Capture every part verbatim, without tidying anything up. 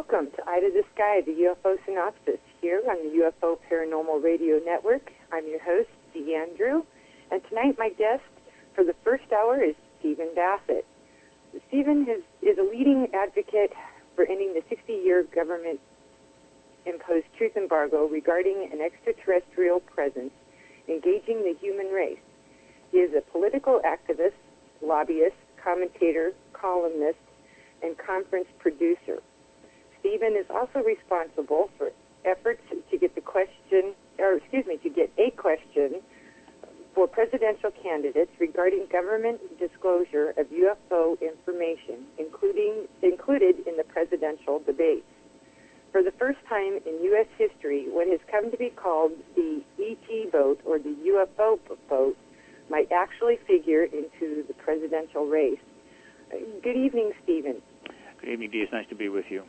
welcome to Eye to the Sky, the U F O Synopsis, here on the U F O Paranormal Radio Network. I'm your host, Dee Andrew, and tonight my guest for the first hour is Stephen Bassett. Stephen is, is a leading advocate for ending the sixty-year government-imposed truth embargo regarding an extraterrestrial presence engaging the human race. He is a political activist, lobbyist, commentator, columnist, and conference producer. Stephen is also responsible for efforts to get the question, or excuse me, to get a question for presidential candidates regarding government disclosure of U F O information, including included in the presidential debates. For the first time in U S history, what has come to be called the E T vote, or the U F O vote, might actually figure into the presidential race. Good evening, Stephen. Good evening, Dee. It's nice to be with you.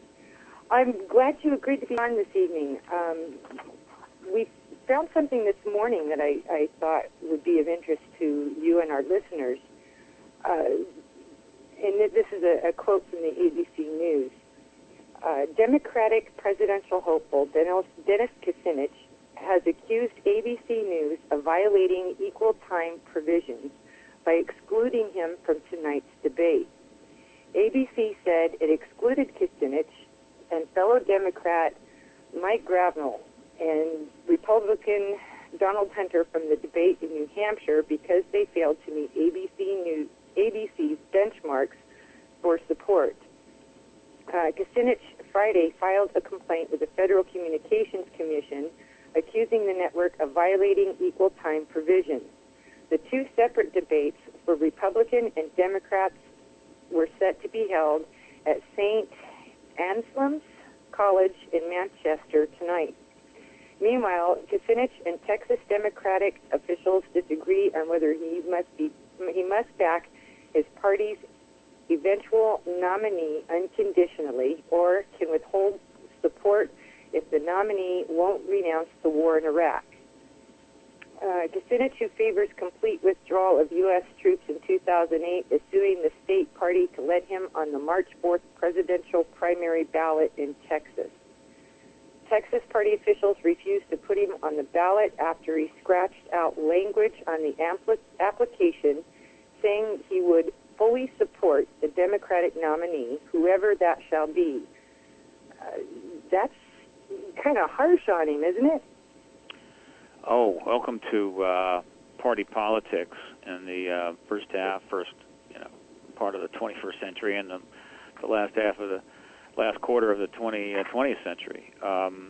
I'm glad you agreed to be on this evening. Um, we found something this morning that I, I thought would be of interest to you and our listeners. Uh, and this is a, a quote from the A B C News. Uh, Democratic presidential hopeful Dennis, Dennis Kucinich has accused A B C News of violating equal time provisions by excluding him from tonight's debate. A B C said it excluded Kucinich and fellow Democrat Mike Gravel and Republican Donald Hunter from the debate in New Hampshire because they failed to meet A B C News, A B C's benchmarks for support. Uh, Kucinich Friday filed a complaint with the Federal Communications Commission accusing the network of violating equal time provisions. The two separate debates for Republican and Democrats were set to be held at Saint Anselm's College in Manchester tonight. Meanwhile, Kucinich and Texas Democratic officials disagree on whether he must be he must back his party's eventual nominee unconditionally or can withhold support if the nominee won't renounce the war in Iraq. Uh, Kucinich, who favors complete withdrawal of U S troops in two thousand eight, is suing the state party to let him on the March fourth presidential primary ballot in Texas. Texas party officials refused to put him on the ballot after he scratched out language on the ampli- application saying he would fully support the Democratic nominee, whoever that shall be. Uh, that's kind of harsh on him, isn't it? Oh, welcome to uh, party politics in the uh, first half, first you know, part of the twenty-first century, and the, the last half of the last quarter of the twentieth century. Um,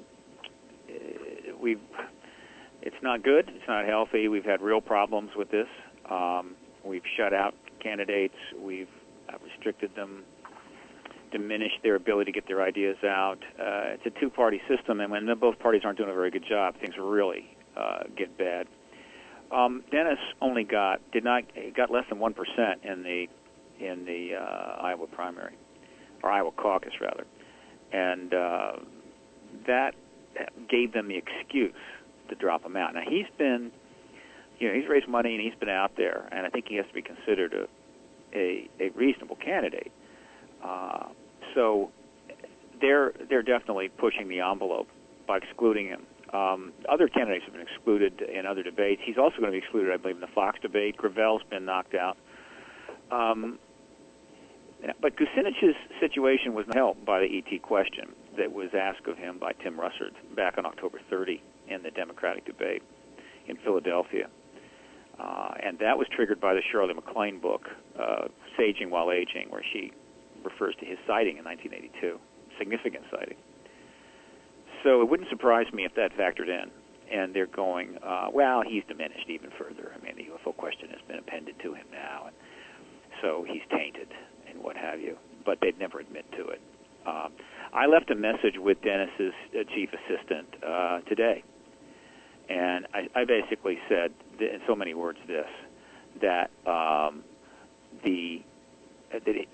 we've, it's not good. It's not healthy. We've had real problems with this. Um, we've shut out candidates. We've uh, restricted them, diminished their ability to get their ideas out. Uh, it's a two-party system, and when both parties aren't doing a very good job, things really Uh, get bad. Um, Dennis only got did not got less than one percent in the in the uh, Iowa primary, or Iowa caucus rather, and uh, that gave them the excuse to drop him out. Now he's been, you know, he's raised money and he's been out there, and I think he has to be considered a a, a reasonable candidate. Uh, so they're they're definitely pushing the envelope by excluding him. Um, other candidates have been excluded in other debates. He's also going to be excluded, I believe, in the Fox debate. Gravel's been knocked out. Um, but Kucinich's situation was helped by the E T question that was asked of him by Tim Russert back on October thirtieth in the Democratic debate in Philadelphia. Uh, and that was triggered by the Shirley MacLaine book, uh, Saging While Aging, where she refers to his sighting in nineteen eighty-two, significant sighting. So it wouldn't surprise me if that factored in, and they're going, uh, well, he's diminished even further. I mean, the U F O question has been appended to him now, and so he's tainted and what have you, but they'd never admit to it. Uh, I left a message with Dennis's uh, chief assistant uh, today, and I, I basically said, th- in so many words, this, that um, the that he,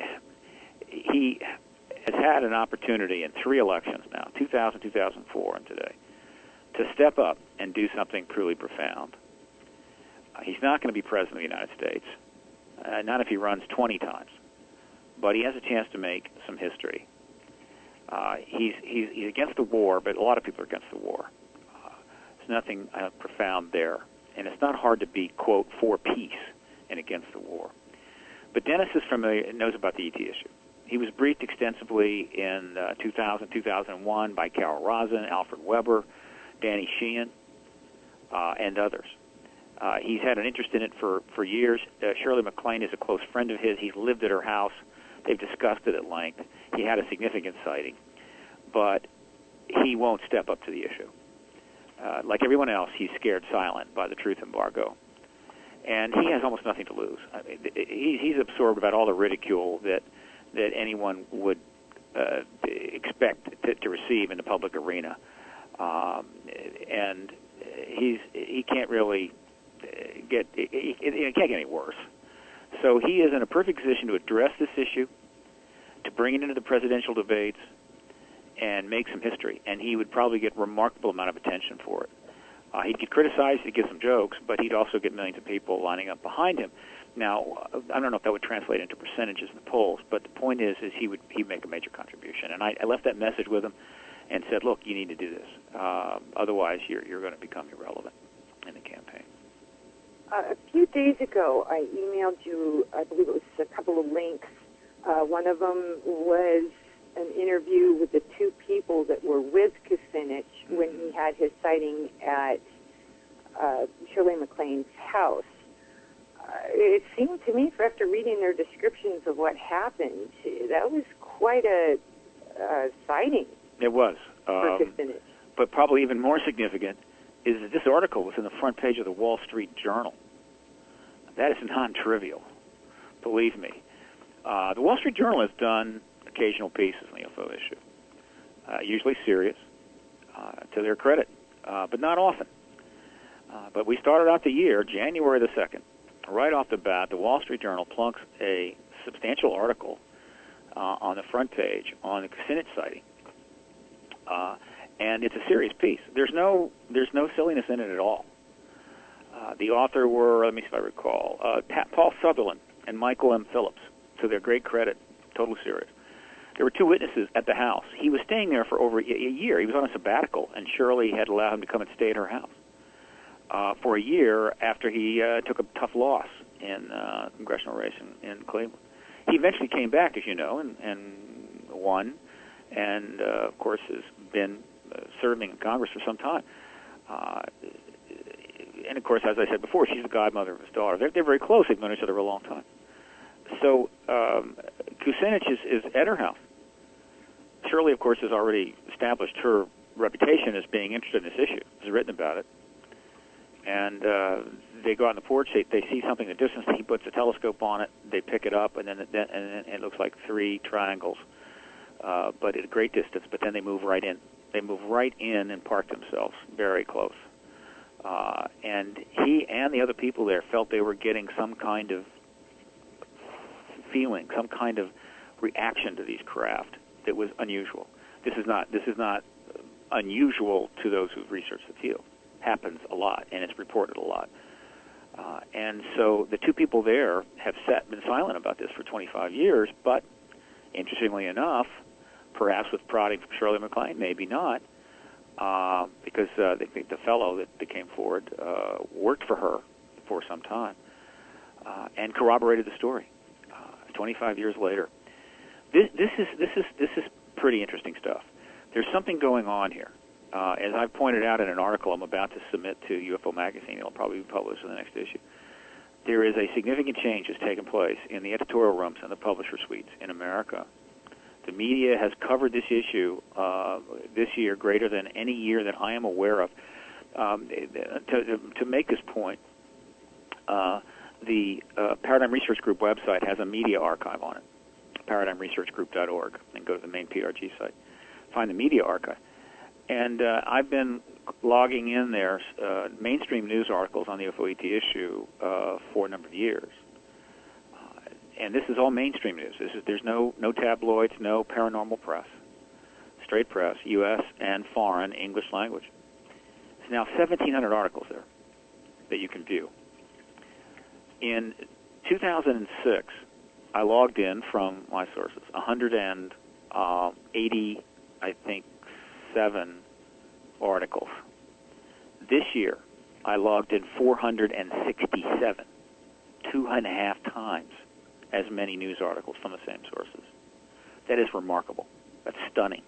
he has had an opportunity in three elections now, two thousand, two thousand four, and today, to step up and do something truly profound. Uh, he's not going to be president of the United States, uh, not if he runs twenty times, but he has a chance to make some history. Uh, he's, he's he's against the war, but a lot of people are against the war. Uh, there's nothing uh, profound there, and it's not hard to be, quote, for peace and against the war. But Dennis is familiar, knows about the E T issue. He was briefed extensively in uh, two thousand, two thousand one by Carol Rosin, Alfred Weber, Danny Sheehan, uh, and others. Uh, he's had an interest in it for, for years. Uh, Shirley MacLaine is a close friend of his. He's lived at her house. They've discussed it at length. He had a significant sighting, but he won't step up to the issue. Uh, like everyone else, he's scared silent by the truth embargo. And he has almost nothing to lose. I mean, he's absorbed about all the ridicule that that anyone would uh, expect to, to receive in the public arena, um, and he's he can't really get it, it, it can't get any worse. So he is in a perfect position to address this issue, to bring it into the presidential debates, and make some history. And he would probably get a remarkable amount of attention for it. Uh, he'd get criticized, he'd get some jokes, but he'd also get millions of people lining up behind him. Now, I don't know if that would translate into percentages in the polls, but the point is, is he would he'd make a major contribution. And I, I left that message with him and said, look, you need to do this. Uh, otherwise, you're, you're going to become irrelevant in the campaign. Uh, a few days ago, I emailed you, I believe it was a couple of links. Uh, one of them was an interview with the two people that were with Kucinich when he had his sighting at uh, Shirley MacLaine's house. Uh, it seemed to me, after reading their descriptions of what happened, that was quite a uh, sighting. It was. For um, Kucinich. But probably even more significant is that this article was in the front page of the Wall Street Journal. That is non-trivial, believe me. Uh, the Wall Street Journal has done occasional pieces on the U F O issue, uh, usually serious, uh, to their credit, uh, but not often. Uh, but we started out the year, January the second, right off the bat, the Wall Street Journal plunks a substantial article uh, on the front page on the Kucinich sighting. Uh, and it's a serious piece. There's no there's no silliness in it at all. Uh, the author were, let me see if I recall, uh, Pat, Paul Sutherland and Michael M. Phillips, to their great credit, totally serious. There were two witnesses at the house. He was staying there for over a year. He was on a sabbatical, and Shirley had allowed him to come and stay at her house uh, for a year after he uh, took a tough loss in uh, congressional race in, in Cleveland. He eventually came back, as you know, and, and won, and, uh, of course, has been uh, serving in Congress for some time. Uh, and, of course, as I said before, she's the godmother of his daughter. They're, they're very close. They've known each other for a long time. So um, Kucinich is, is at her house. Shirley, of course, has already established her reputation as being interested in this issue. Has written about it. And uh, they go out on the porch. They, they see something in the distance. He puts a telescope on it. They pick it up, and then it, and then it looks like three triangles, uh, but at a great distance. But then they move right in. They move right in and park themselves very close. Uh, and he and the other people there felt they were getting some kind of feeling, some kind of reaction to these craft that was unusual. This is not this is not unusual to those who've researched the field. Happens a lot, and it's reported a lot. Uh, and so the two people there have sat, been silent about this for twenty-five years, but interestingly enough, perhaps with prodding from Shirley MacLaine, maybe not, uh, because uh, they think the fellow that, that came forward uh, worked for her for some time uh, and corroborated the story. twenty-five years later, this, this is this is this is pretty interesting stuff. There's something going on here, uh, as I've pointed out in an article I'm about to submit to U F O Magazine. It'll probably be published in the next issue. There is a significant change that's taken place in the editorial rooms and the publisher suites in America. The media has covered this issue uh, this year greater than any year that I am aware of. Um, to, to, to make this point, uh, the uh, Paradigm Research Group website has a media archive on it, paradigm research group dot org, and go to the main P R G site. Find the media archive. And uh, I've been logging in there uh, mainstream news articles on the U F O E T issue uh, for a number of years. Uh, and this is all mainstream news. This is, there's no, no tabloids, no paranormal press, straight press, U S and foreign English language. There's now seventeen hundred articles there that you can view. In two thousand six, I logged in from my sources, one hundred eighty I think, seven articles. This year, I logged in four hundred sixty-seven, two and a half times as many news articles from the same sources. That is remarkable. That's stunning.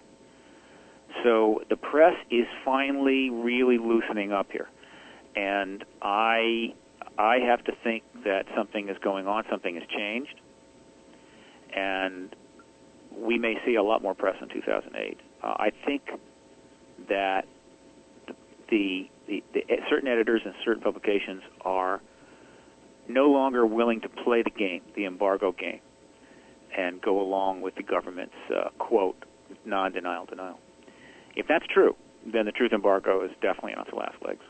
So the press is finally really loosening up here. And I I have to think that something is going on, something has changed, and we may see a lot more press in two thousand eight. Uh, I think that the, the, the certain editors and certain publications are no longer willing to play the game, the embargo game, and go along with the government's, uh, quote, non-denial denial. If that's true, then the truth embargo is definitely on its last legs.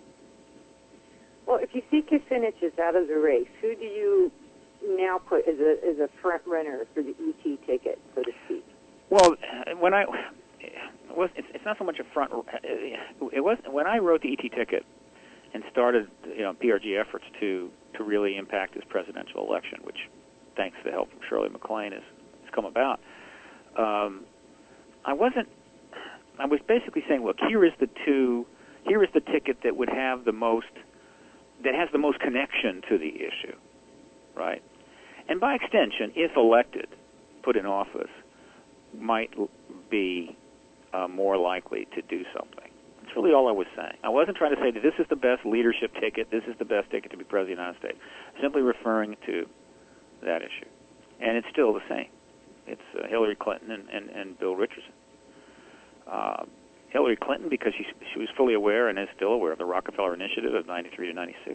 Well, if you see Kucinich is out of the race, who do you now put as a as a front runner for the E T ticket, so to speak? Well, when I it was it's, it's not so much a front. It was when I wrote the E T ticket and started, you know, P R G efforts to to really impact this presidential election, which, thanks to the help from Shirley MacLaine, has has come about. Um, I wasn't. I was basically saying, look, here is the two. Here is the ticket that would have the most. That has the most connection to the issue, right? And by extension, if elected, put in office, might be uh, more likely to do something. That's really all I was saying. I wasn't trying to say that this is the best leadership ticket, this is the best ticket to be president of the United States. Simply referring to that issue. And it's still the same. It's uh, Hillary Clinton and, and, and Bill Richardson. Uh, Hillary Clinton, because she, she was fully aware and is still aware of the Rockefeller Initiative of ninety-three to ninety-six,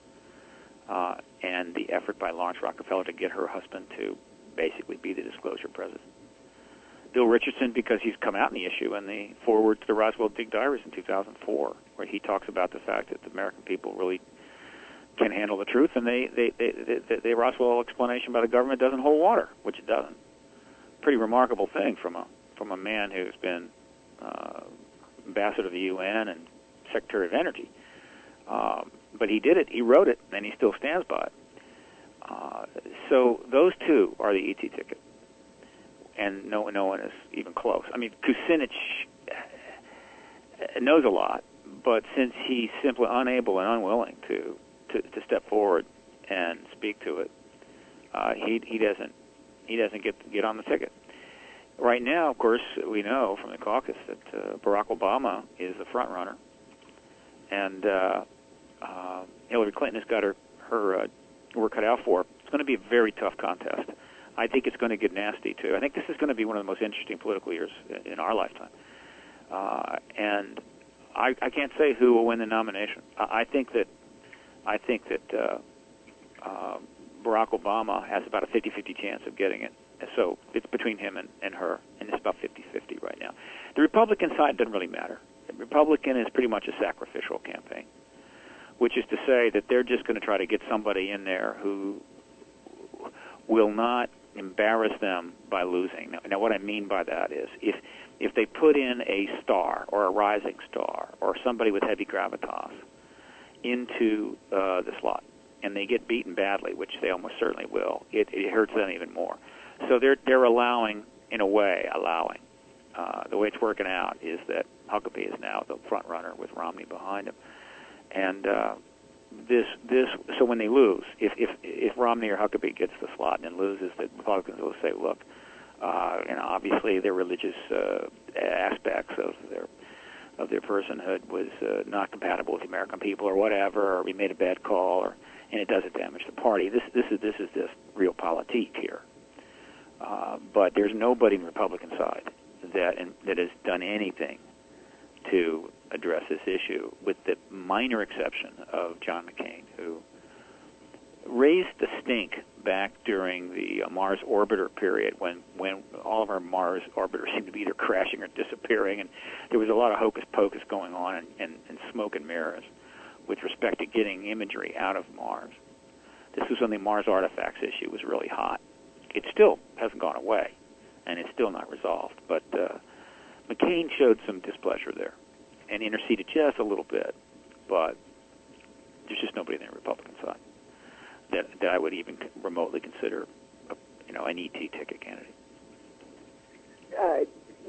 uh, and the effort by Lawrence Rockefeller to get her husband to basically be the disclosure president. Bill Richardson, because he's come out in the issue in the foreword to the Roswell Dig Diaries in two thousand four, where he talks about the fact that the American people really can handle the truth, and they, they, they, they, they, the Roswell explanation by the government doesn't hold water, which it doesn't. Pretty remarkable thing from a from a man who's been Uh, ambassador of the U N and Secretary of Energy. Um, but he did it, he wrote it, and he still stands by it. Uh, so those two are the E T ticket. And no, no one is even close. I mean, Kucinich knows a lot, but since he's simply unable and unwilling to, to, to step forward and speak to it, uh, he, he doesn't he doesn't get get on the ticket. Right now, of course, we know from the caucus that uh, Barack Obama is the front runner, and uh, uh, Hillary Clinton has got her her uh, work cut out for her. It's going to be a very tough contest. I think it's going to get nasty too. I think this is going to be one of the most interesting political years in our lifetime, uh, and I, I can't say who will win the nomination. I, I think that I think that uh, uh, Barack Obama has about a fifty-fifty chance of getting it. So it's between him and, and her, and it's about fifty-fifty right now. The Republican side doesn't really matter. The Republican is pretty much a sacrificial campaign, which is to say that they're just going to try to get somebody in there who will not embarrass them by losing. Now, now what I mean by that is if if they put in a star or a rising star or somebody with heavy gravitas into uh, the slot, and they get beaten badly, which they almost certainly will, it, it hurts them even more. So they're they're allowing, in a way, allowing. Uh, the way it's working out is that Huckabee is now the front runner with Romney behind him, and uh, this this so when they lose, if if if Romney or Huckabee gets the slot and loses, the Republicans will say, look, uh, you know, obviously their religious uh, aspects of their of their personhood was uh, not compatible with the American people, or whatever, or we made a bad call, or and it doesn't damage the party. This this is this is just realpolitik here. Uh, but there's nobody on the Republican side that in, that has done anything to address this issue, with the minor exception of John McCain, who raised the stink back during the uh, Mars orbiter period, when, when all of our Mars orbiters seemed to be either crashing or disappearing, and there was a lot of hocus pocus going on and, and, and smoke and mirrors with respect to getting imagery out of Mars. This was when the Mars artifacts issue was really hot. It still hasn't gone away, and it's still not resolved. But uh, McCain showed some displeasure there and interceded just a little bit. But there's just nobody on the Republican side that that I would even remotely consider, a, you know, an E T ticket candidate. Uh,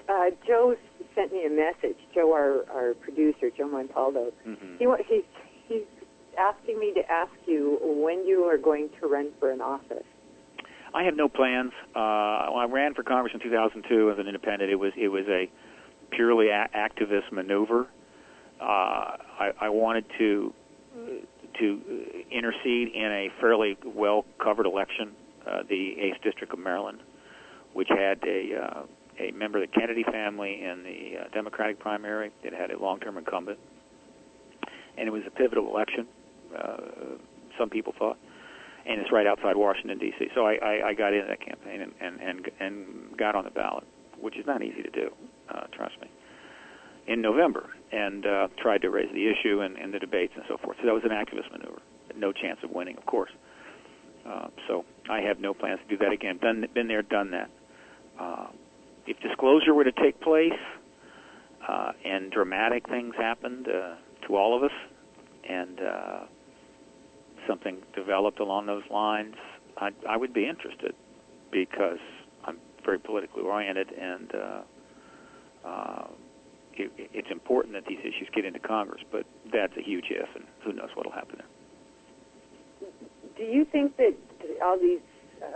Uh, Joe sent me a message. Joe, our, our producer, Joe Montaldo. Mm-hmm. He he's he's asking me to ask you when you are going to run for an office. I have no plans. Uh, when I ran for Congress in two thousand two as an independent, it was it was a purely a- activist maneuver. Uh, I, I wanted to to intercede in a fairly well-covered election, uh, the eighth District of Maryland, which had a uh, a member of the Kennedy family in the uh, Democratic primary. It had a long-term incumbent, and it was a pivotal election, uh, some people thought, and it's right outside Washington, D C So I, I, I got into that campaign and, and, and, and got on the ballot, which is not easy to do, uh, trust me, in November, and uh, tried to raise the issue and, and the debates and so forth. So that was an activist maneuver. No chance of winning, of course. Uh, so I have no plans to do that again. Done, been there, done that. Uh, if disclosure were to take place uh, and dramatic things happened uh, to all of us, and uh, something developed along those lines, I, I would be interested, because I'm very politically oriented, and uh, uh, it, it's important that these issues get into Congress. But that's a huge if, and who knows what will happen there. Do you think that all these, uh,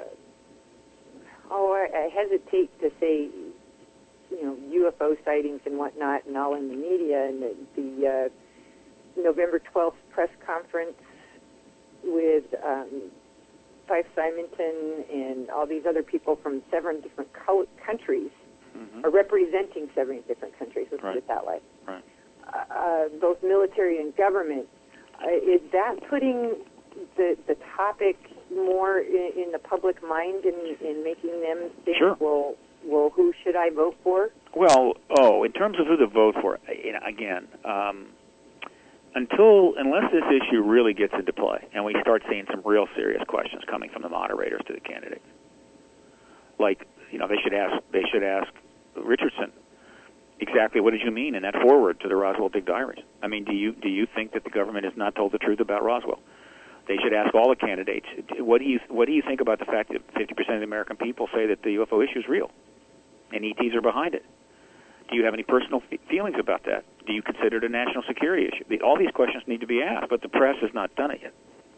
oh, I, I hesitate to say, you know, U F O sightings and whatnot, and all in the media, and the, the uh, November twelfth press conference with um, Fife Simonton and all these other people from seven different co- countries, mm-hmm. are representing seven different countries, let's right. put it that way, right. uh, both military and government. Uh, is that putting the the topic more in, in the public mind and in, in making them think, sure. well, well, who should I vote for? Well, oh, in terms of who to vote for, you know, again, um, until unless this issue really gets into play and we start seeing some real serious questions coming from the moderators to the candidates, like, you know, they should ask they should ask Richardson exactly what did you mean in that foreword to the Roswell Big Diaries. I mean, do you do you think that the government has not told the truth about Roswell? They should ask all the candidates, what do you what do you think about the fact that fifty percent of the American people say that the U F O issue is real and E Ts are behind it? Do you have any personal f- feelings about that? Do you consider it a national security issue? The, all these questions need to be asked, but the press has not done it yet.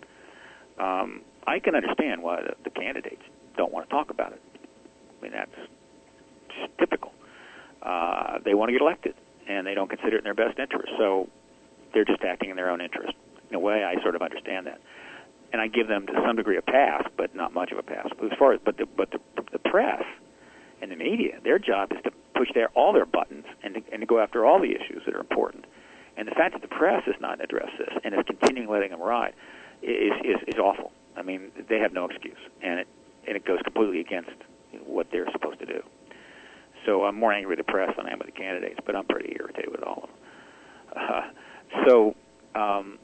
Um, I can understand why the, the candidates don't want to talk about it. I mean, that's just typical. Uh, they want to get elected, and they don't consider it in their best interest, so they're just acting in their own interest. In a way, I sort of understand that, and I give them to some degree a pass, but not much of a pass. But as far as but the but the, the press and the media, their job is to push their all their buttons and to, and to go after all the issues that are important. And the fact that the press has not addressed this and is continuing letting them ride is is, is awful. I mean, they have no excuse, and it and it goes completely against what they're supposed to do. So I'm more angry with the press than I am with the candidates, but I'm pretty irritated with all of them. Uh, so. Um,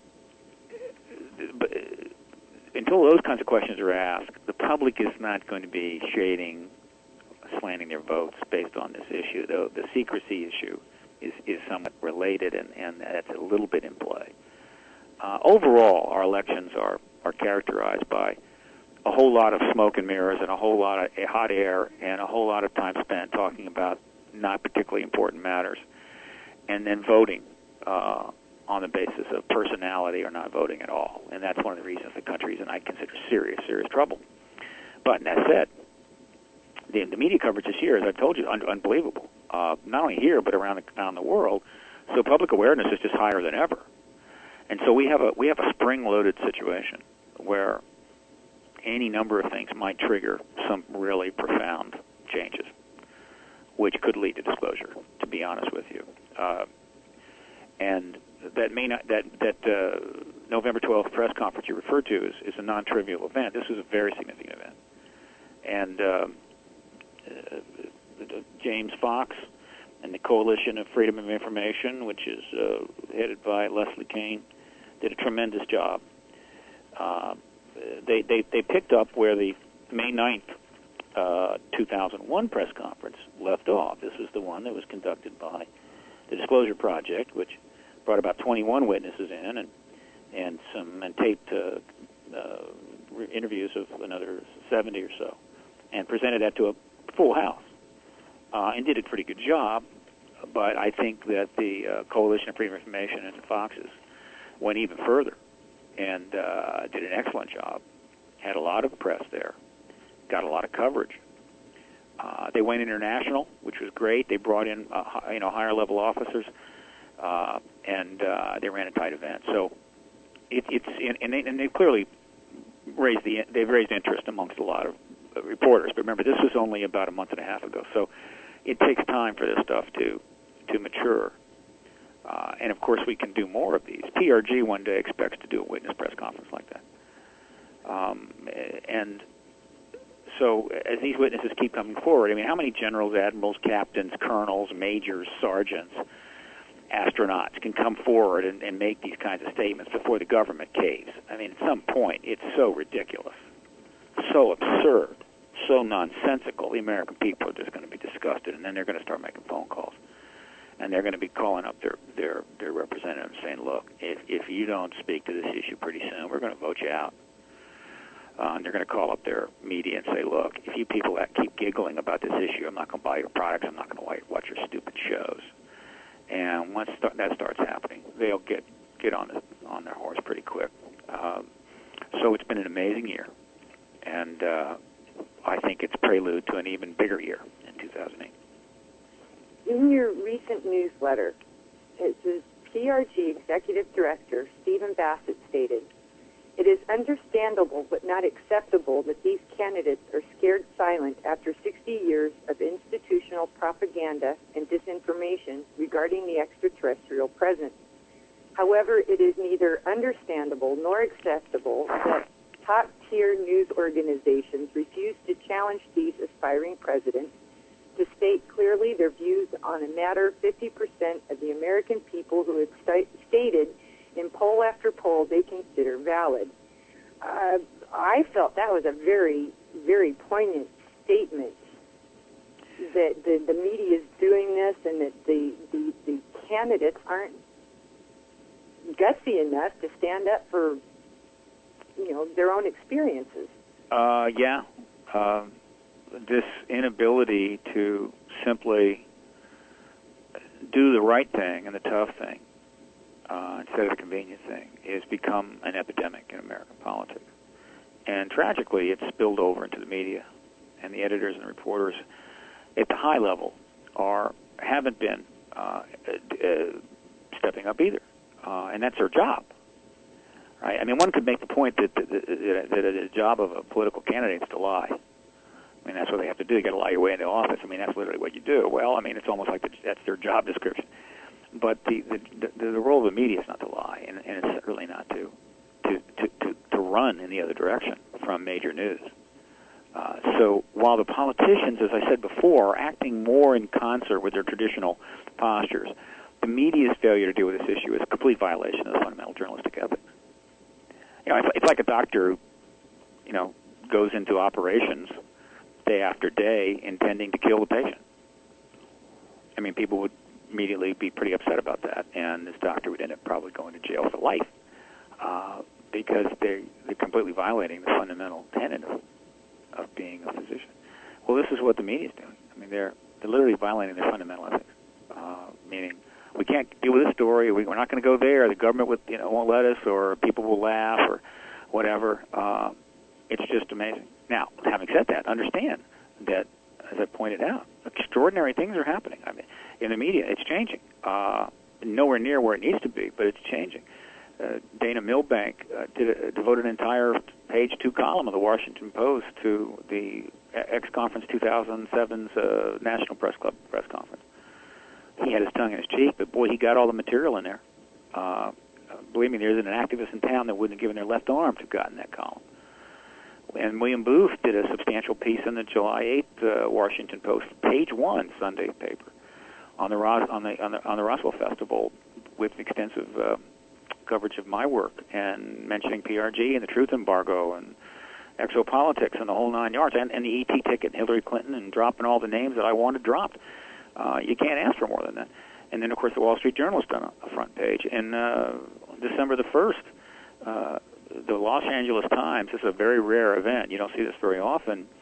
But until those kinds of questions are asked, the public is not going to be shading, slanting their votes based on this issue. Though the secrecy issue is, is somewhat related, and, and that's a little bit in play. Uh, overall, our elections are, are characterized by a whole lot of smoke and mirrors and a whole lot of hot air and a whole lot of time spent talking about not particularly important matters, and then voting uh, on the basis of personality or not voting at all. And that's one of the reasons the country is in, I consider, serious, serious trouble. But that said, the, the media coverage this year, as I told you, un- unbelievable. Uh, not only here, but around the, around the world. So public awareness is just higher than ever. And so we have a we have a spring-loaded situation where any number of things might trigger some really profound changes, which could lead to disclosure, to be honest with you. Uh, and that may not, that that uh, November twelfth press conference you referred to is, is a non-trivial event. This was a very significant event, and uh, uh, James Fox and the Coalition of Freedom of Information, which is uh, headed by Leslie Kean, did a tremendous job. Uh, they, they they picked up where the May ninth, uh, two thousand one press conference left off. This was the one that was conducted by the Disclosure Project, which brought about twenty-one witnesses in and and some and taped uh, uh, interviews of another seventy or so, and presented that to a full house. uh, and did a pretty good job. But I think that the uh, Coalition of Freedom of Information and the Foxes went even further and uh, did an excellent job. Had a lot of press there, got a lot of coverage. Uh, they went international, which was great. They brought in uh, you know higher level officers, uh, and uh, they ran a tight event. So it, it's and they and they clearly raised the they've raised interest amongst a lot of uh, reporters. But remember, this was only about a month and a half ago, so it takes time for this stuff to to mature. Uh, and of course, we can do more of these. P R G one day expects to do a witness press conference like that. Um, and so as these witnesses keep coming forward, I mean, how many generals, admirals, captains, colonels, majors, sergeants, astronauts can come forward and, and make these kinds of statements before the government caves? I mean, at some point, it's so ridiculous, so absurd, so nonsensical. The American people are just going to be disgusted, and then they're going to start making phone calls. And they're going to be calling up their, their, their representatives saying, look, if, if you don't speak to this issue pretty soon, we're going to vote you out. Uh, and they're going to call up their media and say, look, if you people that keep giggling about this issue, I'm not going to buy your products, I'm not going to watch your stupid shows. And once th- that starts happening, they'll get, get on, the, on their horse pretty quick. Um, so it's been an amazing year. And uh, I think it's prelude to an even bigger year in two thousand eight. In your recent newsletter, it says P R G Executive Director Stephen Bassett stated, "It is understandable but not acceptable that these candidates are scared silent after sixty years of institutional propaganda and disinformation regarding the extraterrestrial presence. However, it is neither understandable nor acceptable that top-tier news organizations refuse to challenge these aspiring presidents to state clearly their views on a matter fifty percent of the American people who have st- stated in poll after poll they consider valid." Uh, I felt that was a very, very poignant statement, that the, the media is doing this and that the, the, the candidates aren't gutsy enough to stand up for, you know, their own experiences. Uh, yeah. Uh, this inability to simply do the right thing and the tough thing uh, instead of the convenient thing has become an epidemic in American politics. And tragically, it's spilled over into the media, and the editors and the reporters at the high level are haven't been uh, uh, stepping up either, uh, and that's their job. Right? I mean, one could make the point that, that, that, that the job of a political candidate is to lie. I mean, that's what they have to do. You got to lie your way into office. I mean, that's literally what you do. Well, I mean, it's almost like the, that's their job description. But the, the the the role of the media is not to lie, and, and it's really not to to, to, to to run in the other direction from major news. Uh, so while the politicians, as I said before, are acting more in concert with their traditional postures, the media's failure to deal with this issue is a complete violation of the fundamental journalistic ethics. You know, it's, it's like a doctor who, you know, goes into operations day after day intending to kill the patient. I mean, people would immediately be pretty upset about that, and this doctor would end up probably going to jail for life uh, because they're, they're completely violating the fundamental tenet of, of being a physician. Well, this is what the media is doing. I mean, they're, they're literally violating their fundamental ethics, uh, meaning we can't deal with this story, we, we're not going to go there, the government would, you know, won't let us, or people will laugh, or whatever. Uh, it's just amazing. Now, having said that, understand that, as I pointed out, extraordinary things are happening. I mean, in the media, it's changing. Uh, nowhere near where it needs to be, but it's changing. Uh, Dana Milbank uh, did a, devoted an entire page two column of the Washington Post to the X Conference two thousand seven's uh, National Press Club press conference. He had his tongue in his cheek, but boy, he got all the material in there. Uh, believe me, there isn't an activist in town that wouldn't have given their left arm to have gotten that column. And William Booth did a substantial piece in the July eighth uh, Washington Post, page one Sunday paper, on the Ros- on the on the on the Roswell Festival, with extensive uh, coverage of my work and mentioning P R G and the truth embargo and exopolitics and the whole nine yards, and, and the E T ticket and Hillary Clinton, and dropping all the names that I wanted dropped. Uh, you can't ask for more than that. And then, of course, the Wall Street Journal has done a, a front page. And uh, December the first, uh, the Los Angeles Times, this is a very rare event, you don't see this very often,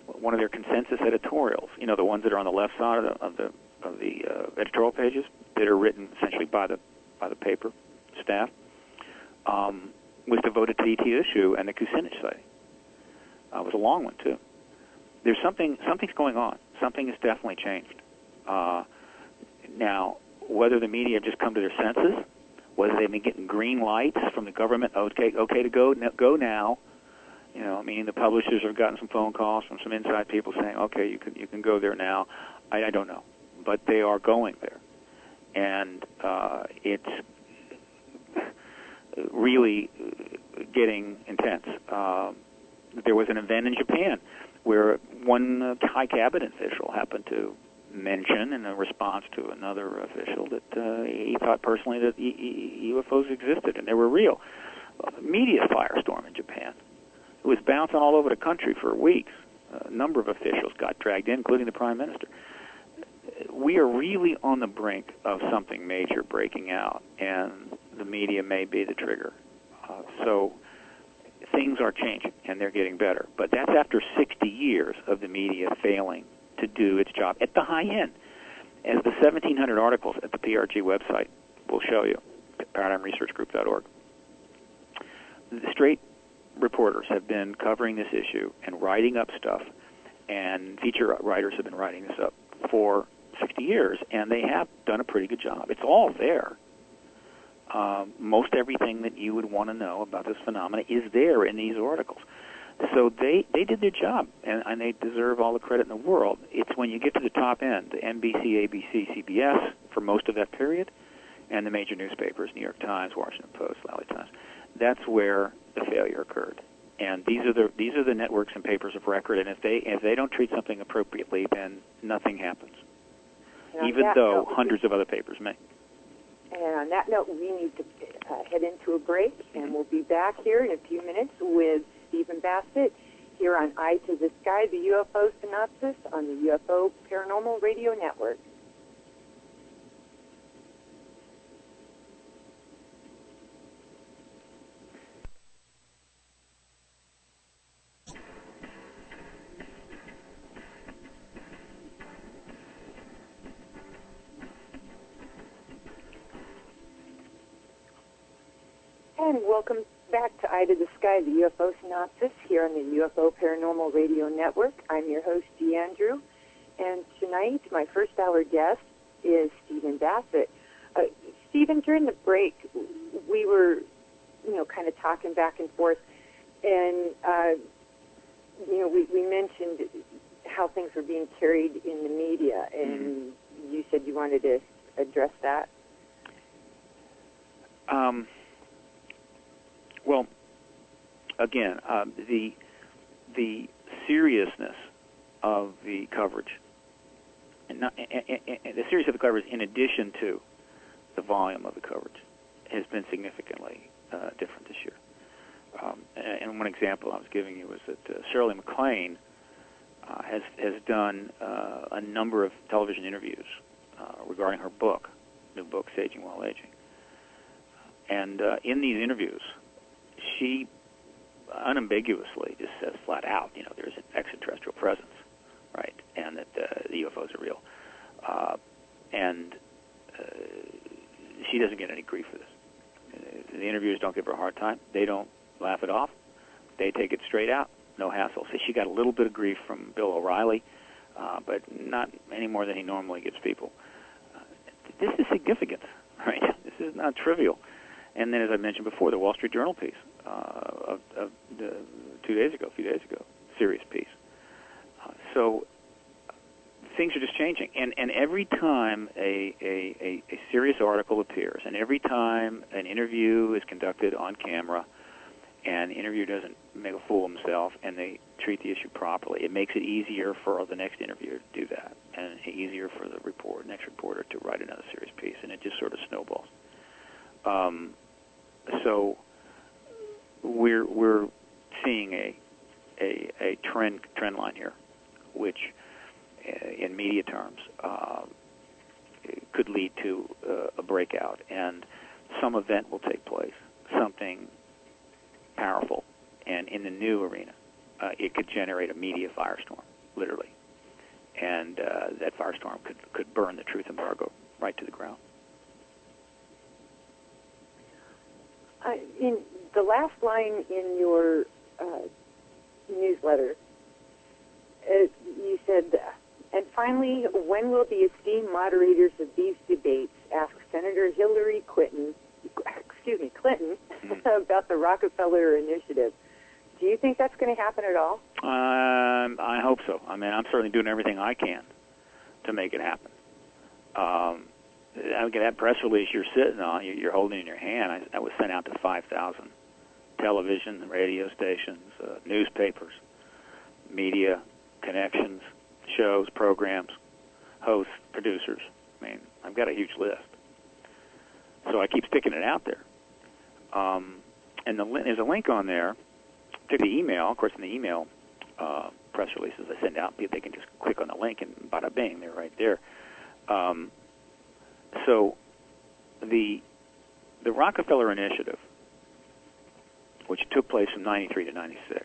one of their consensus editorials, you know, the ones that are on the left side of the of the, of the uh, editorial pages that are written essentially by the by the paper staff, um, was devoted to the E T issue and the Kucinich sighting. Uh, it was a long one too. There's something something's going on. Something has definitely changed. Uh, now, whether the media have just come to their senses, whether they've been getting green lights from the government, okay, okay to go, go now. You know, meaning the publishers have gotten some phone calls from some inside people saying, okay, you can you can go there now. I, I don't know, but they are going there, and uh, it's really getting intense. Uh, there was an event in Japan where one uh, high cabinet official happened to mention in a response to another official that uh, he thought personally that e- e- U F Os existed and they were real. Uh, media firestorm in Japan. It was bouncing all over the country for weeks. A number of officials got dragged in, including the Prime Minister. We are really on the brink of something major breaking out, and the media may be the trigger. Uh, so things are changing, and they're getting better. But that's after sixty years of the media failing to do its job at the high end. As the seventeen hundred articles at the P R G website will show you, paradigm research group dot org, the straight reporters have been covering this issue and writing up stuff, and feature writers have been writing this up for sixty years, and they have done a pretty good job. It's all there. Um, most everything that you would want to know about this phenomenon is there in these articles. So they, they did their job, and, and they deserve all the credit in the world. It's when you get to the top end, the N B C, A B C, C B S, for most of that period, and the major newspapers, New York Times, Washington Post, L A Times, that's where the failure occurred. And these are the these are the networks and papers of record, and if they if they don't treat something appropriately, then nothing happens, and even though note, hundreds of other papers may. And on that note, we need to uh, head into a break, and we'll be back here in a few minutes with Stephen Bassett here on Eye to the Sky, the U F O Synopsis on the U F O Paranormal Radio Network. And welcome back to Eye to the Sky, the U F O Synopsis here on the U F O Paranormal Radio Network. I'm your host, DeAndrew, and tonight my first hour guest is Stephen Bassett. Uh, Stephen, during the break, we were, you know, kind of talking back and forth, and, uh, you know, we, we mentioned how things were being carried in the media, and mm-hmm. you said you wanted to address that. Um. Well, again, uh, the the seriousness of the coverage, and, not, and, and, and the seriousness of the coverage, in addition to the volume of the coverage, has been significantly uh, different this year. Um, and one example I was giving you was that uh, Shirley MacLaine uh, has has done uh, a number of television interviews uh, regarding her book, new book, Saging While Aging, and uh, in these interviews, she unambiguously just says flat out, you know, there's an extraterrestrial presence, right, and that uh, the U F Os are real. Uh, and uh, she doesn't get any grief for this. Uh, the interviewers don't give her a hard time. They don't laugh it off. They take it straight out, no hassle. So she got a little bit of grief from Bill O'Reilly, uh, but not any more than he normally gives people. Uh, this is significant, right? This is not trivial. And then, as I mentioned before, the Wall Street Journal piece uh, of, of uh, two days ago, a few days ago, serious piece. Uh, so things are just changing. And, and every time a, a, a, a serious article appears, and every time an interview is conducted on camera, and the interviewer doesn't make a fool of himself, and they treat the issue properly, it makes it easier for the next interviewer to do that, and easier for the report, next reporter to write another serious piece, and it just sort of snowballs. Um, So we're we're seeing a a, a trend trend line here, which, uh, in media terms, uh, could lead to uh, a breakout, and some event will take place, something powerful, and in the new arena, uh, it could generate a media firestorm, literally. And uh, that firestorm could, could burn the truth embargo right to the ground. Uh, in the last line in your uh, newsletter, uh, you said, and finally, when will the esteemed moderators of these debates ask Senator Hillary Clinton, excuse me, Clinton, mm-hmm. about the Rockefeller Initiative? Do you think that's going to happen at all? Um, I hope so. I mean, I'm certainly doing everything I can to make it happen. Um, I mean, that press release you're sitting on, you're holding in your hand, I, that was sent out to five thousand television, radio stations, uh, newspapers, media, connections, shows, programs, hosts, producers. I mean, I've got a huge list. So I keep sticking it out there. Um, and the, there's a link on there to the email. Of course, in the email uh, press releases I send out, they can just click on the link and bada bing, they're right there. Um, so the the Rockefeller Initiative, which took place from ninety-three to ninety-six,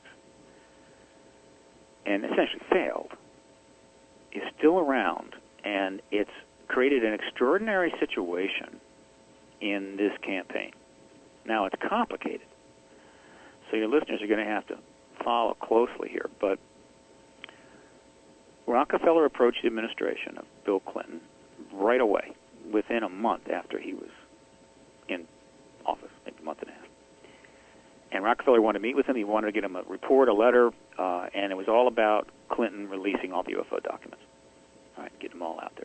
and essentially failed, is still around, and it's created an extraordinary situation in this campaign. Now, it's complicated, so your listeners are going to have to follow closely here, but Rockefeller approached the administration of Bill Clinton right away, within a month after he was in office, maybe a month and a half. And Rockefeller wanted to meet with him. He wanted to get him a report, a letter, uh, and it was all about Clinton releasing all the U F O documents. All right, get them all out there,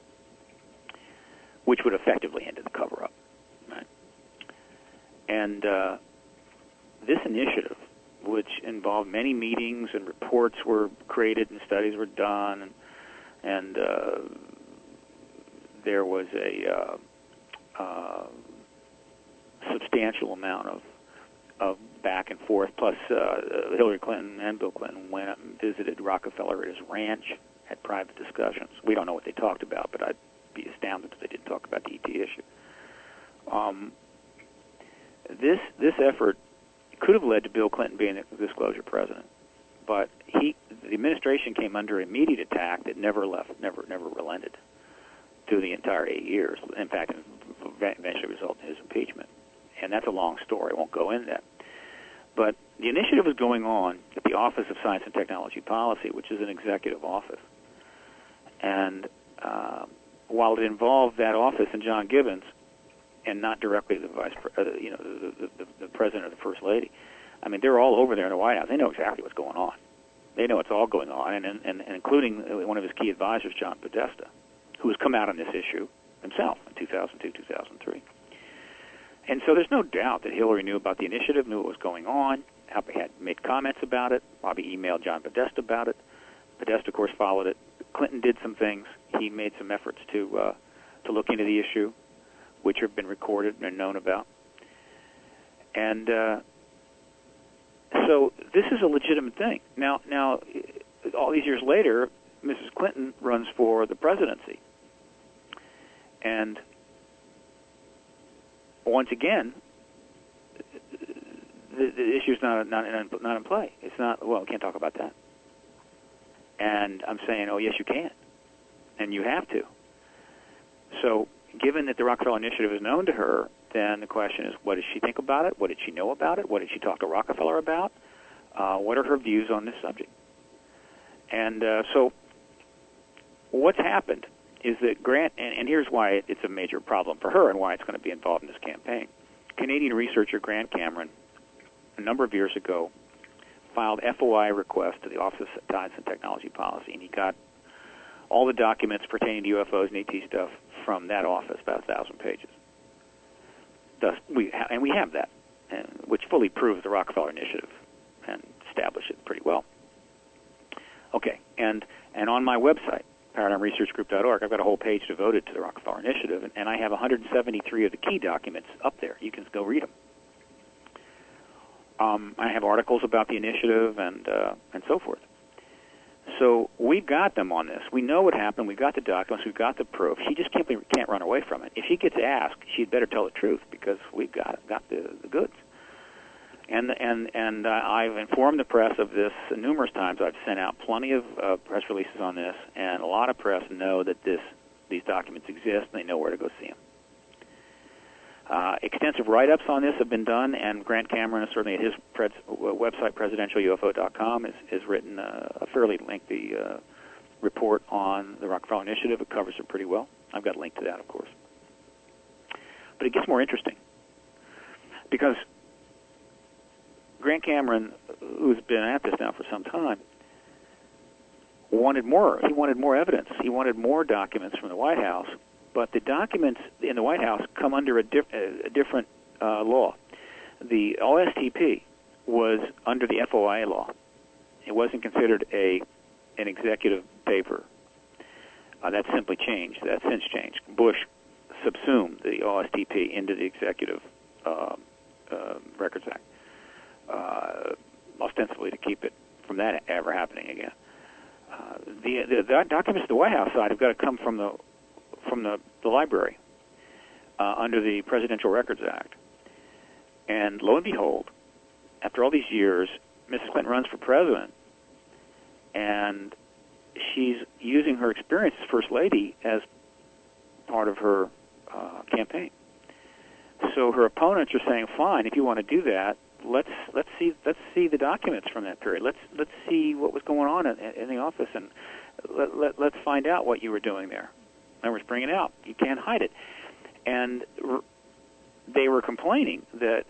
which would effectively end the cover-up. Right? And uh, this initiative, which involved many meetings and reports were created and studies were done, and, and uh, there was a uh, uh, substantial amount of of back and forth. Plus, uh, Hillary Clinton and Bill Clinton went up and visited Rockefeller at his ranch, had private discussions. We don't know what they talked about, but I'd be astounded if they didn't talk about the E T issue. Um, this this effort could have led to Bill Clinton being the disclosure president, but he the administration came under immediate attack that never left, never never relented through the entire eight years. In fact, it eventually resulted in his impeachment. And that's a long story. I won't go into that. But the initiative was going on at the Office of Science and Technology Policy, which is an executive office. And uh, while it involved that office and John Gibbons, and not directly the vice, uh, you know, the, the, the president or the first lady, I mean, they're all over there in the White House. They know exactly what's going on. They know it's all going on, and, and, and including one of his key advisors, John Podesta, who has come out on this issue himself in two thousand two, two thousand three. And so there's no doubt that Hillary knew about the initiative, knew what was going on, had made comments about it, probably emailed John Podesta about it. Podesta, of course, followed it. Clinton did some things. He made some efforts to uh, to look into the issue, which have been recorded and known about. And uh, so this is a legitimate thing. Now, now, all these years later, Missus Clinton runs for the presidency. And once again, the, the issue is not, not, not in play. It's not, well, we can't talk about that. And I'm saying, oh, yes, you can. And you have to. So given that the Rockefeller Initiative is known to her, then the question is, what does she think about it? What did she know about it? What did she talk to Rockefeller about? Uh, what are her views on this subject? And uh, so what's happened is that Grant, and, and here's why it's a major problem for her and why it's going to be involved in this campaign. Canadian researcher Grant Cameron, a number of years ago, filed F O I requests to the Office of Science and Technology Policy, and he got all the documents pertaining to U F Os and E T stuff from that office, about a thousand pages. Thus, we ha- and we have that, and, which fully proves the Rockefeller Initiative and establishes it pretty well. Okay, and and on my website, paradigm research group dot org, I've got a whole page devoted to the Rockefeller Initiative, and, and I have one hundred seventy-three of the key documents up there. You can go read them. Um, I have articles about the initiative and uh, and so forth. So we've got them on this. We know what happened. We've got the documents. We've got the proof. She just can't, can't run away from it. If she gets asked, she'd better tell the truth because we've got got the, the goods. And and and uh, I've informed the press of this numerous times. I've sent out plenty of uh, press releases on this, and a lot of press know that this these documents exist, and they know where to go see them. Uh, extensive write-ups on this have been done, and Grant Cameron, certainly at his pres- website, presidential U F O dot com, has, has written uh, a fairly lengthy uh, report on the Rockefeller Initiative. It covers it pretty well. I've got a link to that, of course. But it gets more interesting, because Grant Cameron, who's been at this now for some time, wanted more. He wanted more evidence. He wanted more documents from the White House. But the documents in the White House come under a, diff- a different uh, law. The O S T P was under the F O I A law. It wasn't considered a an executive paper. Uh, that simply changed. That's since changed. Bush subsumed the O S T P into the Executive uh, uh, Records Act, uh, ostensibly to keep it from that ever happening again. Uh, the, the, the documents of the White House side have got to come from the from the, the library uh, under the Presidential Records Act. And lo and behold, after all these years, Missus Clinton runs for president, and she's using her experience as First Lady as part of her uh, campaign. So her opponents are saying, "Fine, if you want to do that, let's let's see let's see the documents from that period. Let's let's see what was going on in, in the office, and let, let let's find out what you were doing there. In other words, bring it out. You can't hide it." And r- they were complaining that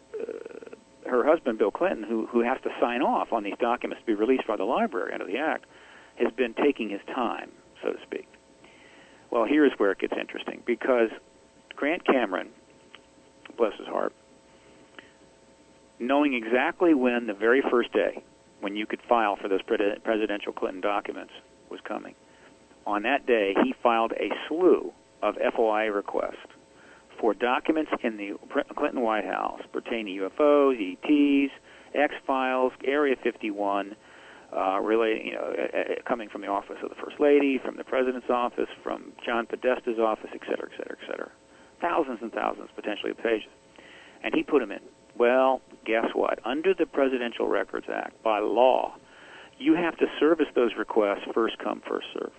uh, her husband, Bill Clinton, who who has to sign off on these documents to be released by the library under the Act, has been taking his time, so to speak. Well, here's where it gets interesting, because Grant Cameron, bless his heart, knowing exactly when the very first day when you could file for those pre- presidential Clinton documents was coming, on that day he filed a slew of F O I A requests for documents in the Clinton White House pertaining to U F Os, E Ts, X-Files, Area fifty-one, uh, relating, you know, uh, coming from the office of the First Lady, from the President's office, from John Podesta's office, et cetera, et cetera, et cetera. Thousands and thousands, potentially, of pages. And he put them in. Well, guess what? Under the Presidential Records Act, by law, you have to service those requests first come, first serve.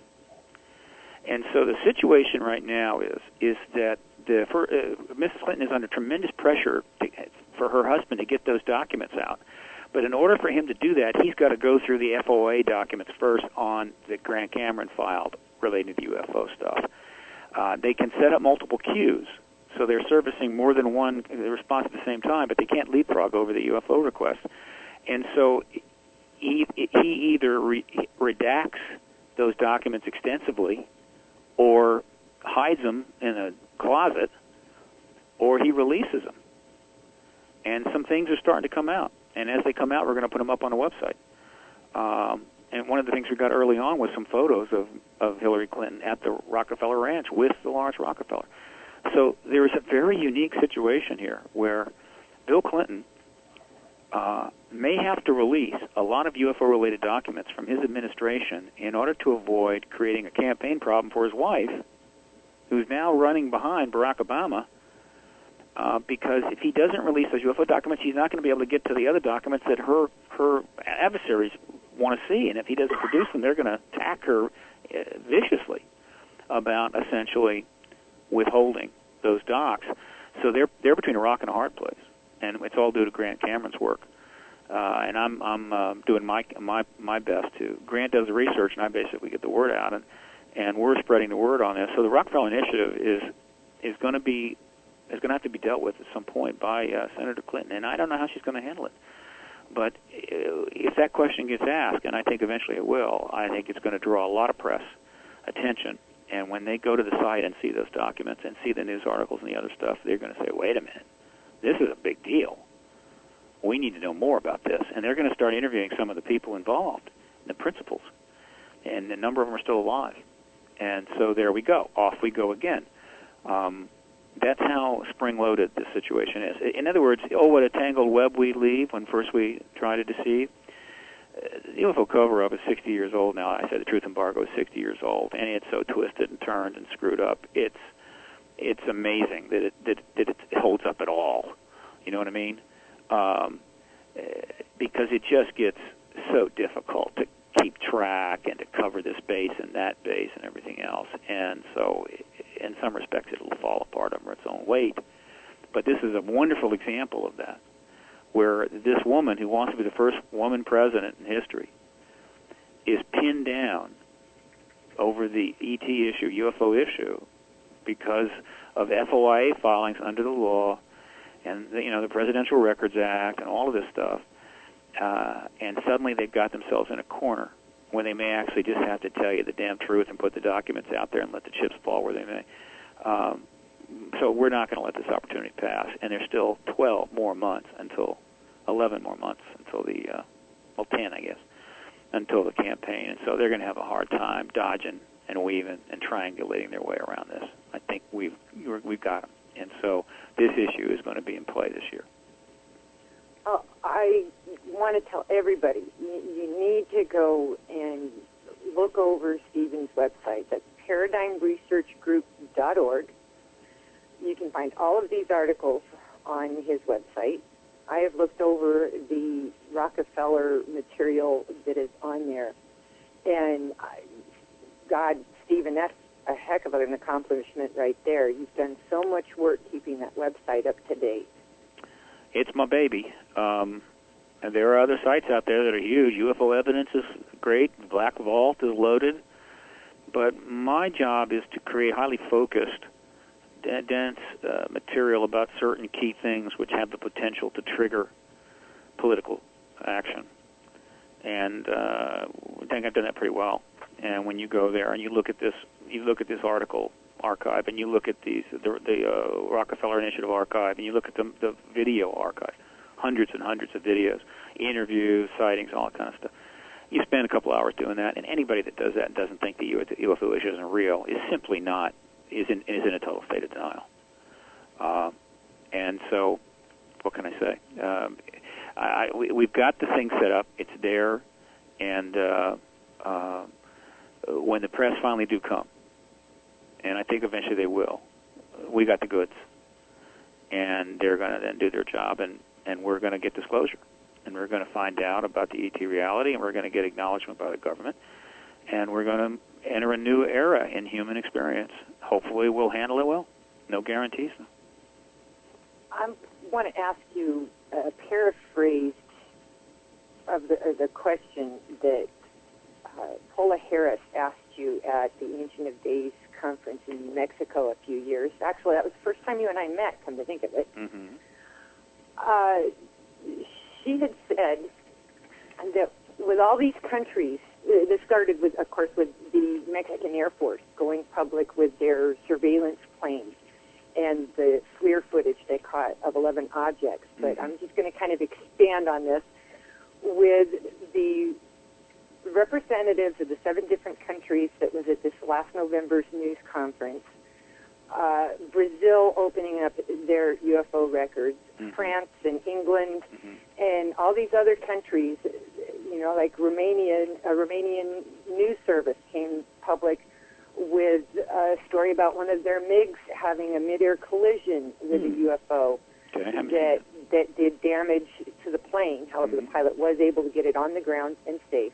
And so the situation right now is is that the for, uh, Missus Clinton is under tremendous pressure to, for her husband to get those documents out. But in order for him to do that, he's got to go through the F O A documents first on that Grant Cameron filed relating to U F O stuff. Uh, they can set up multiple queues, so they're servicing more than one response at the same time, but they can't leapfrog over the U F O request. And so he, he either re, redacts those documents extensively or hides them in a closet, or he releases them. And some things are starting to come out. And as they come out, we're going to put them up on the website. Um, and one of the things we got early on was some photos of, of Hillary Clinton at the Rockefeller Ranch with the Lawrence Rockefeller. So there is a very unique situation here where Bill Clinton uh, may have to release a lot of U F O-related documents from his administration in order to avoid creating a campaign problem for his wife, who's now running behind Barack Obama, uh, because if he doesn't release those U F O documents, he's not going to be able to get to the other documents that her her adversaries want to see. And if he doesn't produce them, they're going to attack her uh, viciously about essentially withholding those docs. So they're they're between a rock and a hard place, and it's all due to Grant Cameron's work. Uh, and I'm I'm uh, doing my my my best to. Grant does the research, and I basically get the word out, and and we're spreading the word on this. So the Rockefeller Initiative is is going to be is going to have to be dealt with at some point by uh, Senator Clinton, and I don't know how she's going to handle it. But if that question gets asked, and I think eventually it will, I think it's going to draw a lot of press attention. And when they go to the site and see those documents and see the news articles and the other stuff, they're going to say, wait a minute, this is a big deal. We need to know more about this. And they're going to start interviewing some of the people involved, the principals. And a number of them are still alive. And so there we go. Off we go again. Um, that's how spring-loaded this situation is. In other words, oh, what a tangled web we leave when first we try to deceive. The U F O cover-up is sixty years old now. I said the truth embargo is sixty years old, and it's so twisted and turned and screwed up. It's it's amazing that it that, that it holds up at all. You know what I mean? Um, uh, because it just gets so difficult to keep track and to cover this base and that base and everything else. And so in some respects it'll fall apart under its own weight. But this is a wonderful example of that, where this woman who wants to be the first woman president in history is pinned down over the E T issue, U F O issue, because of F O I A filings under the law and, you know, the Presidential Records Act and all of this stuff. Uh, and suddenly they've got themselves in a corner when they may actually just have to tell you the damn truth and put the documents out there and let the chips fall where they may. Um, so we're not going to let this opportunity pass. And there's still twelve more months until, eleven more months until the, uh, well, ten, I guess, until the campaign. And so they're going to have a hard time dodging and weaving and triangulating their way around this. I think we've we've got them. And so this issue is going to be in play this year. Uh, I want to tell everybody, you, you need to go and look over Stephen's website. That's paradigm research group dot org. You can find all of these articles on his website. I have looked over the Rockefeller material that is on there. And, I, God, Stephen, that's a heck of an accomplishment right there. You've done so much work keeping that website up to date. It's my baby. Um, and there are other sites out there that are huge. U F O Evidence is great. Black Vault is loaded. But my job is to create highly focused, dense uh, material about certain key things which have the potential to trigger political action. And uh, I think I've done that pretty well. And when you go there and you look at this, you look at this article archive, and you look at these the, the uh, Rockefeller Initiative archive, and you look at the, the video archive, hundreds and hundreds of videos, interviews, sightings, all that kind of stuff. You spend a couple hours doing that, and anybody that does that and doesn't think the U F O issue isn't real is simply not is in is in a total state of denial. Uh, and so, what can I say? Um, I, I, we, we've got the thing set up. It's there, and uh, uh, when the press finally do come, and I think eventually they will, we got the goods, and they're going to then do their job, and, and we're going to get disclosure, and we're going to find out about the E T reality, and we're going to get acknowledgement by the government, and we're going to enter a new era in human experience. Hopefully we'll handle it well. No guarantees. I want to ask you a paraphrase of the, of the question that uh, Paula Harris asked you at the Ancient of Days conference in New Mexico a few years. Actually, that was the first time you and I met, come to think of it. Mm-hmm. Uh, she had said that with all these countries, uh, this started with, of course, with the Mexican Air Force going public with their surveillance planes and the FLIR footage they caught of eleven objects. But Mm-hmm. I'm just going to kind of expand on this with the representatives of the seven different countries that was at this last November's news conference, uh, Brazil opening up their U F O records, mm-hmm. France and England, mm-hmm. and all these other countries, you know, like Romania, a Romanian news service came public with a story about one of their MiGs having a mid-air collision with mm. a U F O okay, that that did damage to the plane. However, mm-hmm. the pilot was able to get it on the ground and safe.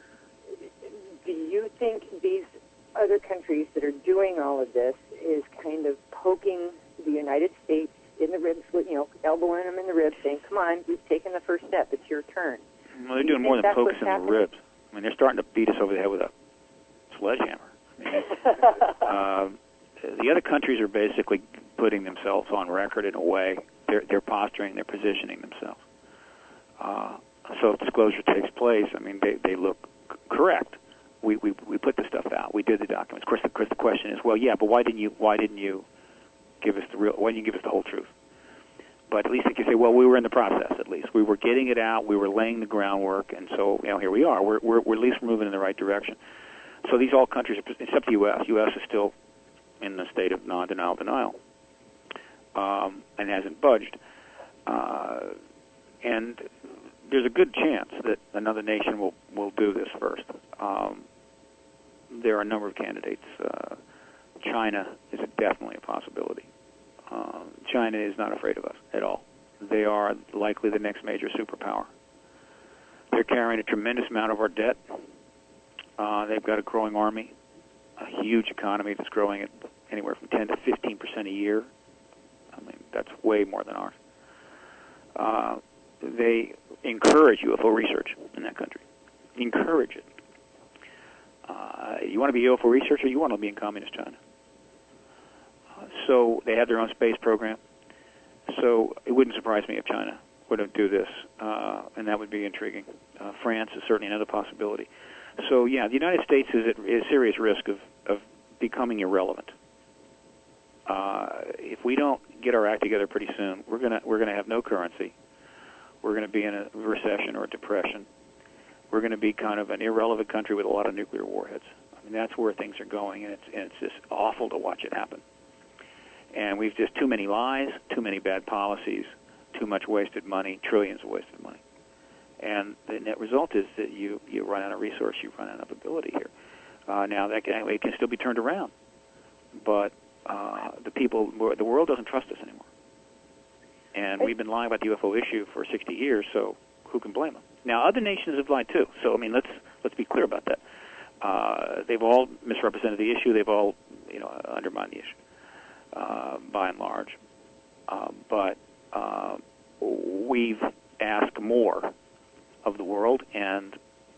Do you think these other countries that are doing all of this is kind of poking the United States in the ribs, with, you know, elbowing them in the ribs, saying, come on, you've taken the first step, it's your turn? Well, they're doing more than poke us in the ribs. I mean, they're starting to beat us over the head with a sledgehammer. I mean, uh, the other countries are basically putting themselves on record in a way. They're, they're posturing, they're positioning themselves. Uh, so if disclosure takes place, I mean, they, they look c- correct. We, we we put the stuff out. We did the documents. Of course, the, of course, the question is, well, yeah, but why didn't you why didn't you give us the real? Why didn't you give us the whole truth? But at least they can say, well, we were in the process. At least we were getting it out. We were laying the groundwork, and so you know, here we are. We're we're, we're at least moving in the right direction. So these all countries, except the U S U S is still in the state of non-denial denial, um, and hasn't budged. Uh, and there's a good chance that another nation will, will do this first. Um, there are a number of candidates. Uh, China is a definitely a possibility. Um, China is not afraid of us at all. they are likely the next major superpower. They're carrying a tremendous amount of our debt. Uh, they've got a growing army, a huge economy that's growing at anywhere from ten to fifteen percent a year. I mean, that's way more than ours. Uh, they encourage U F O research in that country. Encourage it. Uh, you want to be U F O researcher, you want to be in communist China. Uh, so they have their own space program. So it wouldn't surprise me if China wouldn't do this, uh, and that would be intriguing. Uh, France is certainly another possibility. So yeah, the United States is at a serious risk of, of becoming irrelevant. Uh, if we don't get our act together pretty soon, we're gonna we're gonna have no currency. We're gonna be in a recession or a depression. We're gonna be kind of an irrelevant country with a lot of nuclear warheads. I mean, that's where things are going, and it's and it's just awful to watch it happen. And we've just too many lies, too many bad policies, too much wasted money, trillions of wasted money. And the net result is that you, you run out of resource, you run out of ability here. Uh, now, that can, it can still be turned around, but uh, the people, the world doesn't trust us anymore. And we've been lying about the U F O issue for sixty years, so who can blame them? Now, other nations have lied too, so I mean, let's let's be clear about that. Uh, they've all misrepresented the issue. They've all, you know, undermined the issue, uh, by and large. Uh, but uh, we've asked more of the world, and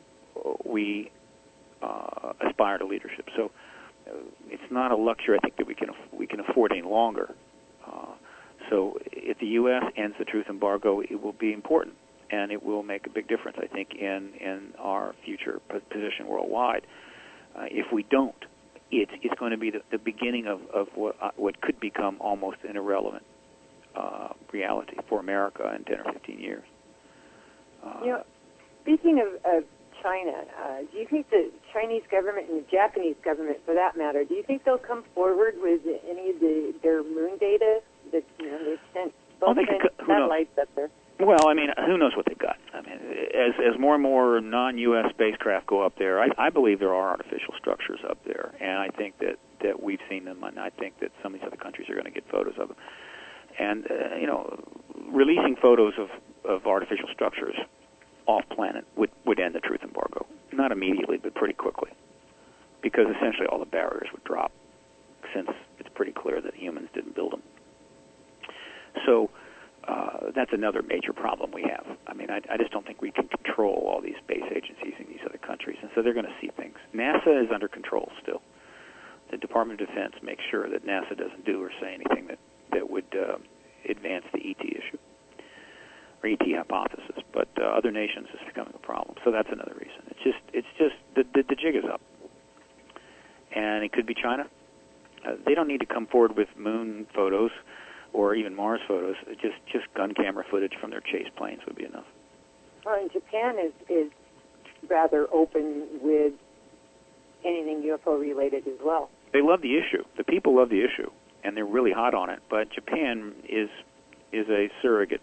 we uh, aspire to leadership. So uh, it's not a luxury, I think, that we can we can afford any longer. Uh, so if the U S ends the truth embargo, it will be important, and it will make a big difference, I think, in, in our future position worldwide. Uh, if we don't, it's it's going to be the, the beginning of, of what, uh, what could become almost an irrelevant uh, reality for America in ten or fifteen years. Uh, you know, speaking of, of China, uh, do you think the Chinese government and the Japanese government, for that matter, do you think they'll come forward with any of the, their moon data that, you know, they sent both oh, they could, satellites up there? Well, I mean, who knows what they've got? I mean, as as more and more non-U S spacecraft go up there, I, I believe there are artificial structures up there, and I think that, that we've seen them, and I think that some of these other countries are going to get photos of them. And, uh, you know, releasing photos of, of artificial structures off-planet would, would end the truth embargo. Not immediately, but pretty quickly, because essentially all the barriers would drop, since it's pretty clear that humans didn't build them. So uh, that's another major problem we have. I mean, I, I just don't think we can control all these space agencies in these other countries, and so they're going to see things. NASA is under control still. The Department of Defense makes sure that NASA doesn't do or say anything that, that would uh, advance the E T issue, or E T hypothesis, but uh, other nations is becoming a problem. So that's another reason. It's just, it's just the, the, the jig is up, and it could be China. Uh, they don't need to come forward with moon photos or even Mars photos. Just, just gun camera footage from their chase planes would be enough. Well, and Japan is is rather open with anything U F O related as well. They love the issue. The people love the issue, and they're really hot on it. But Japan is is a surrogate,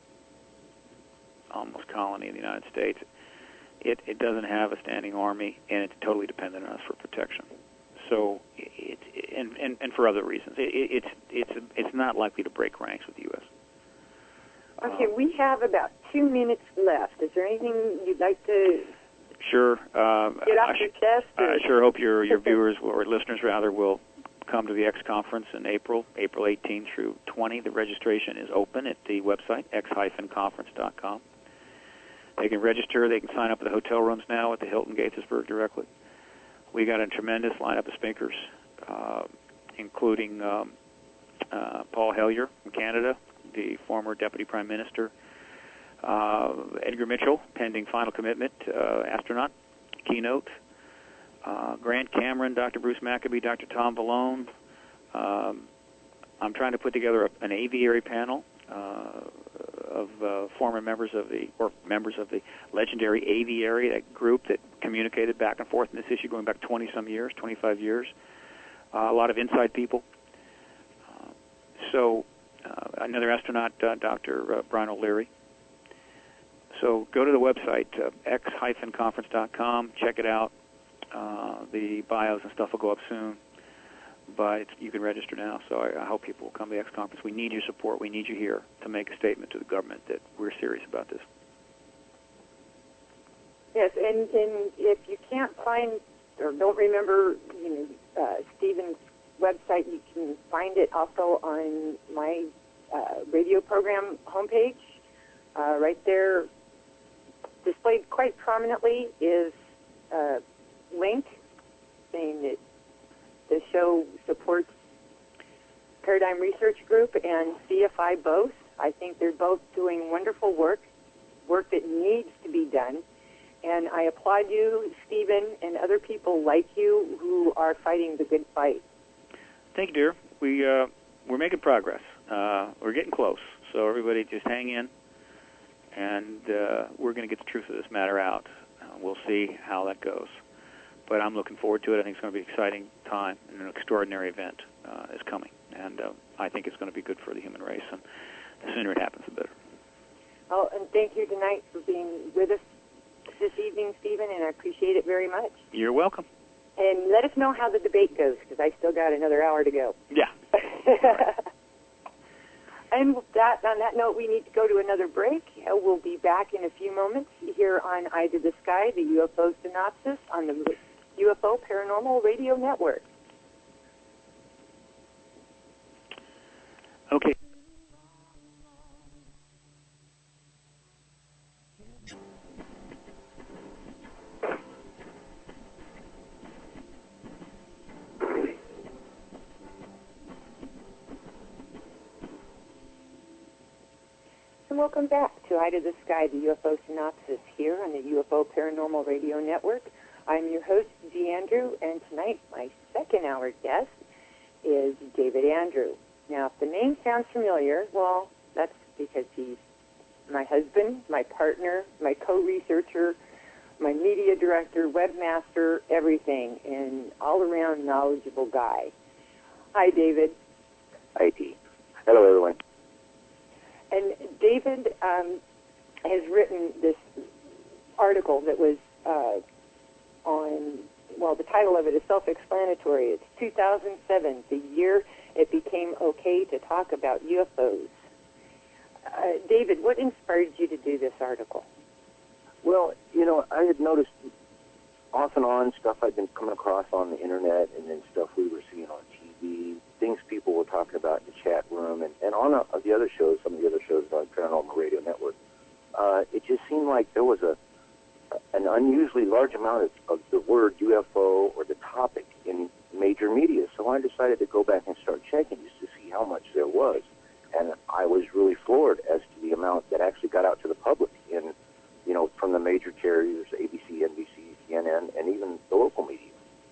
almost colony in the United States. It it doesn't have a standing army, and it's totally dependent on us for protection. So, it, and, and and for other reasons, it, it's it's it's not likely to break ranks with the U S. Okay, um, we have about two minutes left. Is there anything you'd like to sure uh, get off I your sh- chest? I sure hope your your viewers or listeners rather will come to the X conference in April, April eighteenth through twentieth. The registration is open at the website x dash conference dot com. They can register. They can sign up at the hotel rooms now at the Hilton Gaithersburg directly. We got a tremendous lineup of speakers, uh, including um, uh, Paul Hellyer from Canada, the former Deputy Prime Minister, uh, Edgar Mitchell, pending final commitment, uh, astronaut, keynote, uh, Grant Cameron, Doctor Bruce Maccabee, Doctor Tom Vallone. Um, I'm trying to put together a, an aviary panel uh, of uh, former members of the, or members of the legendary aviary, that group that communicated back and forth in this issue going back twenty-some years, twenty-five years. Uh, a lot of inside people. Uh, so uh, another astronaut, uh, Doctor Uh, Brian O'Leary. So go to the website, uh, x dash conference dot com, check it out. Uh, the bios and stuff will go up soon. but it's, you can register now. So I, I hope people will come to the X conference. We need your support. We need you here to make a statement to the government that we're serious about this. Yes, and, and if you can't find or don't remember, you know, uh, Stephen's website, you can find it also on my uh, radio program homepage. Uh, right there, displayed quite prominently, is a link saying that the show supports Paradigm Research Group and C F I both. I think they're both doing wonderful work, work that needs to be done. And I applaud you, Stephen, and other people like you who are fighting the good fight. Thank you, dear. We, uh, we're making progress. Uh, we're getting close. So everybody just hang in, and uh, we're going to get the truth of this matter out. Uh, we'll see how that goes. But I'm looking forward to it. I think it's going to be an exciting time, and an extraordinary event uh, is coming. And uh, I think it's going to be good for the human race. And the sooner it happens, the better. Oh, and thank you tonight for being with us this evening, Stephen, and I appreciate it very much. You're welcome. And let us know how the debate goes, because I still got another hour to go. Yeah. And that, on that note, we need to go to another break. Uh, we'll be back in a few moments here on Eye to the Sky, the U F O synopsis on the U F O Paranormal Radio Network. Okay. And welcome back to Eye to the Sky, the U F O synopsis here on the U F O Paranormal Radio Network. I'm your host, G. Andrew, and tonight my second hour guest is David Andrew. Now, if the name sounds familiar, well, that's because he's my husband, my partner, my co-researcher, my media director, webmaster, everything, and all-around knowledgeable guy. Hi, David. Hi, T. Hello, everyone. And David um, has written this article that was uh, on, well, the title of it is self-explanatory. It's two thousand seven, the year it became okay to talk about U F Os. Uh, David, what inspired you to do this article? Well, you know, I had noticed off and on stuff I'd been coming across on the internet, and then stuff we were seeing on T V, things people were talking about in the chat room, and, and on a, the other shows, some of the other shows on Paranormal Radio Network. Uh, it just seemed like there was a an unusually large amount of, of the word U F O or the topic in major media. So I decided to go back and start checking just to see how much there was. And I was really floored as to the amount that actually got out to the public in, you know, from the major carriers, A B C, N B C, C N N, and even the local media.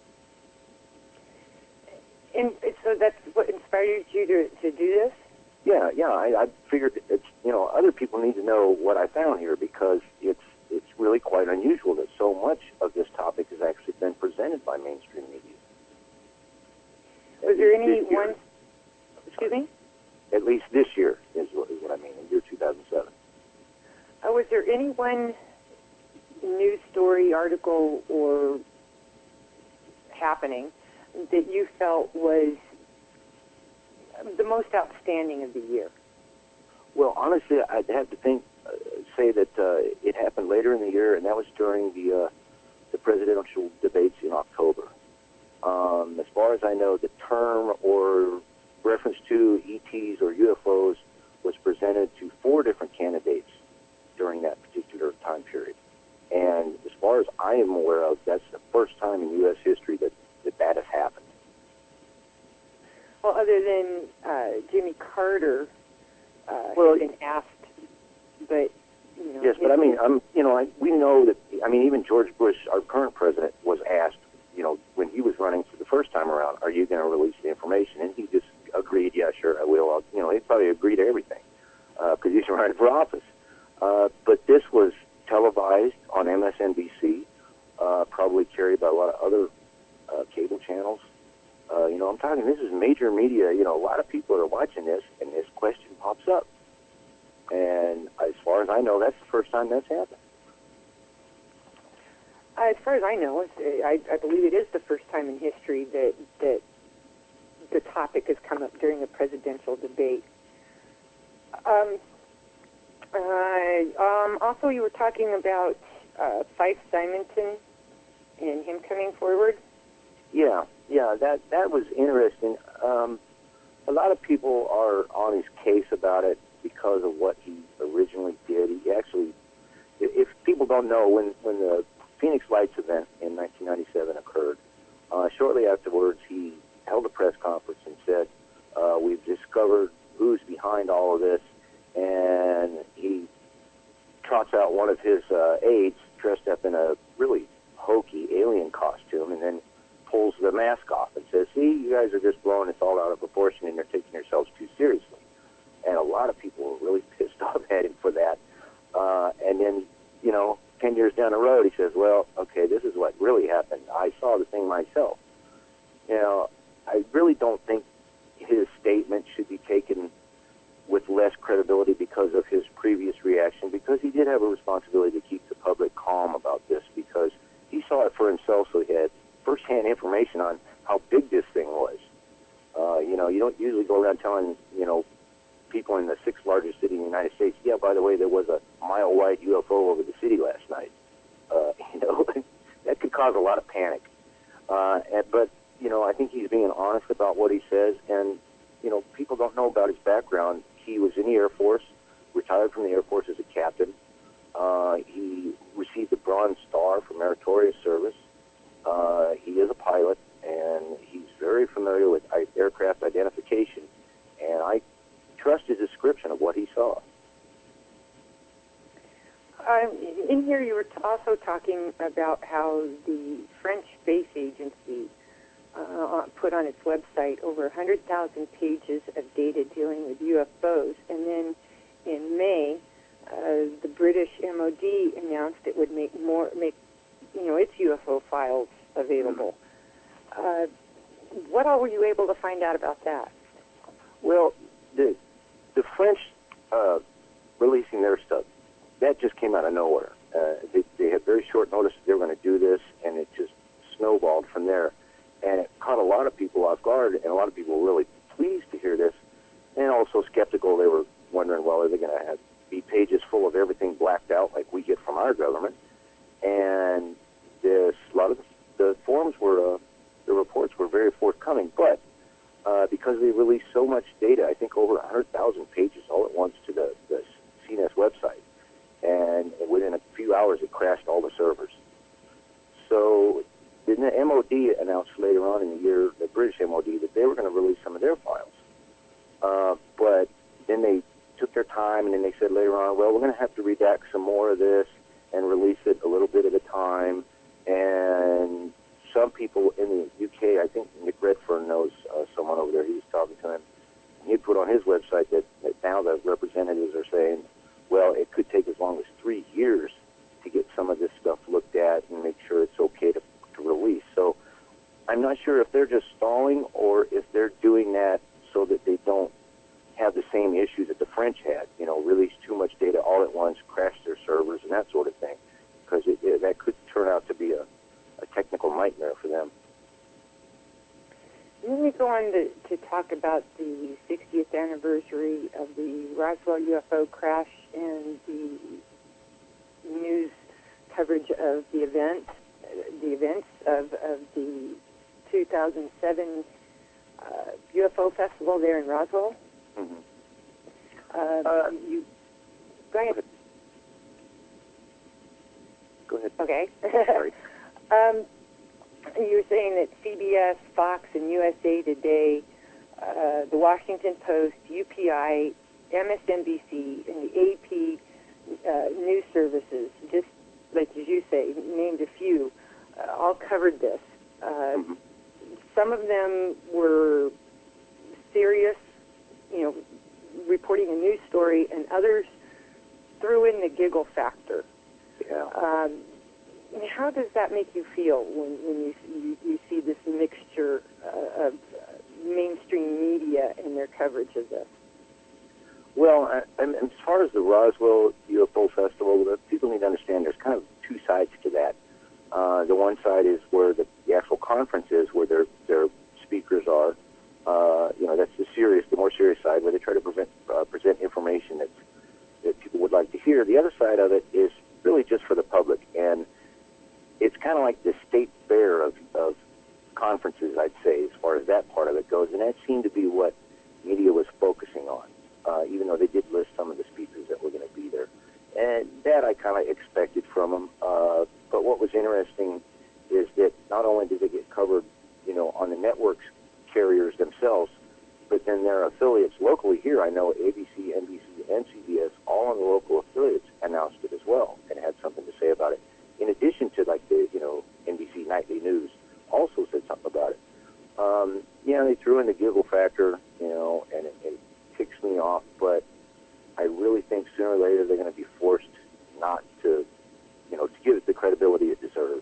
And so that's what inspired you to, to do this? Yeah, yeah. I, I figured it's, you know, other people need to know what I found here, because it's it's really quite unusual that so much of this topic has actually been presented by mainstream media. Was there any one? Excuse me? At least this year is what, is what I mean, in year two thousand seven. Uh, was there any one news story, article, or happening that you felt was the most outstanding of the year? Well, honestly, I'd have to think, uh, say that uh, it happened later in the year, and that was during the uh, the presidential debates in October. Um, as far as I know, the term or reference to E Ts or U F Os was presented to four different candidates during that particular time period. And as far as I am aware of, that's the first time in U S history that that, that has happened. Well, other than uh, Jimmy Carter uh, well, had been asked, but you know. Yes, but I mean, I'm, you know, I, we know that. I mean, even George Bush, our current president, was asked, you know, when he was running for the first time around, "Are you going to release the information?" And he just agreed, "Yeah, sure, I will." I'll, you know, he probably agreed to everything because uh, he's running for office. Uh, but this was televised on M S N B C, uh, probably carried by a lot of other uh, cable channels. Uh, you know, I'm talking, this is major media. You know, a lot of people are watching this, and this question pops up. And as far as I know, that's the first time that's happened. As far as I know, it's, I, I believe it is the first time in history that that the topic has come up during the presidential debate. Um, uh, um, also, you were talking about uh, Fife Simonton and him coming forward. Yeah, yeah, that that was interesting. Um, a lot of people are on his case about it because of what he originally did. He actually, if people don't know, when when the Phoenix Lights event in nineteen ninety-seven occurred, uh, shortly afterwards he held a press conference and said, uh, "We've discovered who's behind all of this," and he trots out one of his uh, aides dressed up in a really hokey alien costume, and then pulls the mask off and says, "See, you guys are just blowing this all out of proportion and you're taking yourselves too seriously." And a lot of people were really pissed off at him for that. Uh, and then, you know, ten years down the road, he says, "Well, okay, this is what really happened. I saw the thing myself." You know, I really don't think his statement should be taken with less credibility because of his previous reaction, because he did have a responsibility to keep the public calm about this, because he saw it for himself, so he had first-hand information on how big this thing was. Uh, you know, you don't usually go around telling, you know, people in the sixth largest city in the United States, "Yeah, by the way, there was a mile-wide U F O over the city last night." Uh, you know, that could cause a lot of panic. Uh, and, but, you know, I think he's being honest about what he says, and, you know, people don't know about his background. He was in the Air Force, retired from the Air Force as a captain. Uh, he received the Bronze Star for meritorious service. Uh, he is a pilot, and he's very familiar with aircraft identification, and I trust his description of what he saw. Um, in here, you were t- also talking about how the French Space Agency uh, put on its website over one hundred thousand pages of data dealing with U F Os, and then in May, uh, the British M O D announced it would make more, make you know, its U F O files available. Uh, what all were you able to find out about that? Well, the the French uh, releasing their stuff, that just came out of nowhere. Uh, they, they had very short notice that they were going to do this, and it just snowballed from there. And it caught a lot of people off guard, and a lot of people were really pleased to hear this, and also skeptical. They were wondering, well, are they going to have be pages full of everything blacked out like we get from our government? And this, a lot of the forums were, uh, the reports were very forthcoming, but uh, because they released so much data, I think over one hundred thousand pages all at once to the, the C N E S website, and within a few hours it crashed all the servers. So then the M O D announced later on in the year, the British M O D, that they were going to release some of their files. Uh, but then they took their time, and then they said later on, well, we're going to have to redact some more of this and release it a little bit at a time. And some people in the U K, I think Nick Redfern knows uh, someone over there, he was talking to him, and he put on his website that, that now the representatives are saying, well, it could take as long as three years to get some of this stuff looked at and make sure it's okay to, to release. So I'm not sure if they're just stalling or if they're doing that so that they don't have the same issues that the French had, you know, release too much data all at once, crash their servers, and that sort of thing, because it, it, that could turn out to be a, a technical nightmare for them. Let me go on to, to talk about the sixtieth anniversary of the Roswell U F O crash and the news coverage of the event, the events of, of the two thousand seven uh, U F O festival there in Roswell. Mm-hmm. Uh, uh, you go ahead. Go ahead. Okay. Sorry. um, you were saying that C B S, Fox, and U S A Today, uh, the Washington Post, U P I, M S N B C, and the A P uh, news services, just like as you say, named a few, uh, all covered this. Uh, mm-hmm. Some of them were serious, you know, reporting a news story, and others threw in the giggle factor. Yeah. Um, how does that make you feel when, when you, you you see this mixture uh, of uh, mainstream media and their coverage of this? Well, I, and as far as the Roswell U F O Festival, the people need to understand there's kind of two sides to that. Uh, the one side is where the, the actual conference is, where their their speakers are, Uh, you know, that's the serious, the more serious side, where they try to prevent, uh, present information that that people would like to hear. The other side of it is really just for the public, and it's kind of like the state fair of, of conferences, I'd say, as far as that part of it goes, and that seemed to be what media was focusing on, uh, even though they did list some of the speakers that were going to be there. And that I kind of expected from them. Uh, but what was interesting is that not only did they get covered, you know, on the networks carriers themselves, but then their affiliates locally here. I know A B C, N B C, and C B S, all on the local affiliates, announced it as well and had something to say about it. In addition to, like, the, you know, N B C Nightly News also said something about it. Um, yeah, they threw in the giggle factor, you know, and it, it ticks me off, but I really think sooner or later they're going to be forced not to, you know, to give it the credibility it deserves.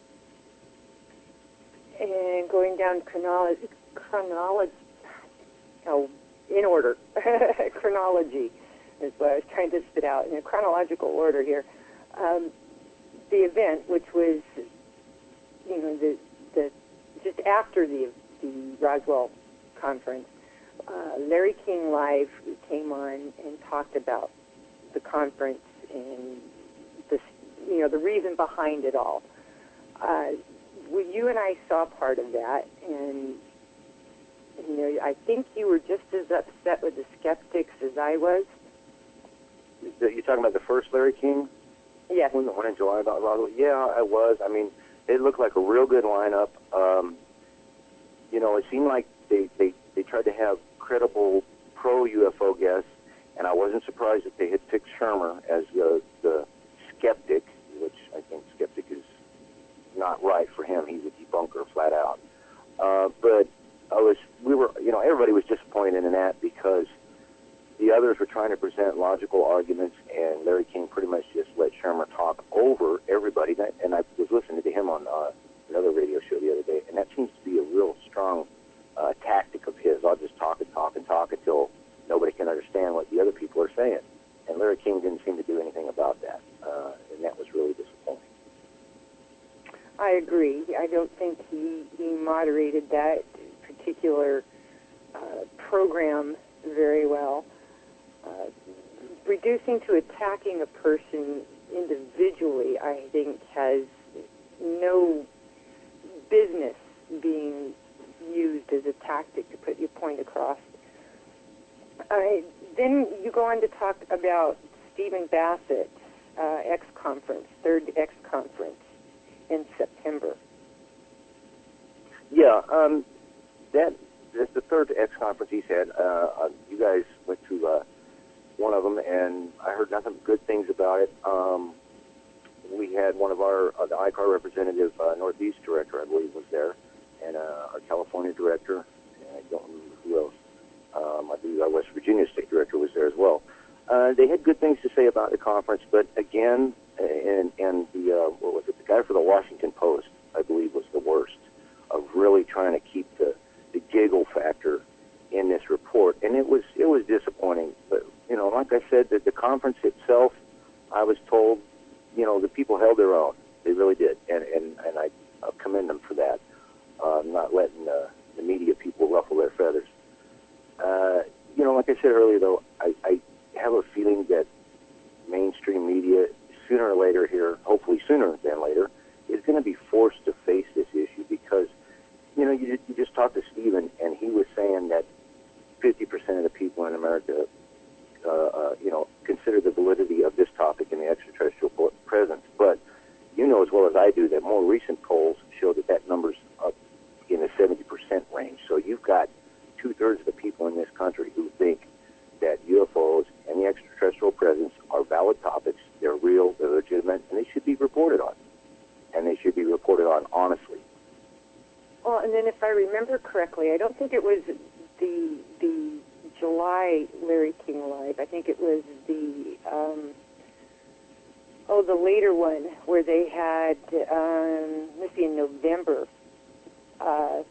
And going down chronology, chronology, oh, in order, chronology is what I was trying to spit out in a chronological order here. Um, the event, which was, you know, the the just after the the Roswell conference, uh, Larry King Live came on and talked about the conference and the, you know, the reason behind it all. Uh, well, you and I saw part of that, and you know, I think you were just as upset with the skeptics as I was. You're talking about the first Larry King? Yes. One, the one in July about Roswell? Yeah, I was. I mean, it looked like a real good lineup. Um, you know, it seemed like they, they, they tried to have credible pro-U F O guests, and I wasn't surprised that they had picked Shermer as the, the skeptic, which I think skeptic is not right for him. He's a debunker, flat out. Uh, but I was, we were, you know, everybody was disappointed in that because the others were trying to present logical arguments, and Larry King pretty much just let Shermer talk over everybody. And I was listening to him on uh, another radio show the other day, and that seems to be a real strong uh, tactic of his. I'll just talk and talk and talk until nobody can understand what the other people are saying. And Larry King didn't seem to do anything about that, uh, and that was really disappointing. I agree. I don't think he, he moderated that particular uh, program very well. Uh, reducing to attacking a person individually, I think, has no business being used as a tactic to put your point across. Uh, then you go on to talk about Stephen Bassett's uh, X conference, third X conference in September. Yeah, um, that that's the third X conference he's had. Uh, you guys went to uh, one of them, and I heard nothing but good things about it. Um, we had one of our, uh, the I C A R representative, uh, Northeast director, I believe, was there, and uh, our California director, and I don't remember who else. Um, I believe our West Virginia state director was there as well. Uh, they had good things to say about the conference, but again, and, and the, uh, what was it, the guy for the Washington Post, I believe, was the worst of really trying to keep the, the giggle factor in this report. And it was it was disappointing. But, you know, like I said, the, the conference itself, I was told, you know, the people held their own. They really did. And, and, and I uh, commend them for that, uh, not letting uh, the media people ruffle their feathers. Uh, you know, like I said earlier, though, I, I have a feeling that mainstream media, sooner or later here, hopefully sooner than later, is going to be forced to face this issue because, you know, you, you just talked to Stephen, and he was saying that fifty percent of the people in America, uh, uh, you know, consider the validity of this topic in the extraterrestrial presence. But you know as well as I do that more recent polls show that that number's up in the seventy percent range. So you've got two-thirds of the people in this country who think that U F Os and the extraterrestrial presence are valid topics, they're real, they're legitimate, and they should be reported on. And they should be reported on honestly. Well, and then if I remember correctly, I don't think it was the the July Larry King Live. I think it was the, um, oh, the later one where they had, um, let's see, in November. Uh,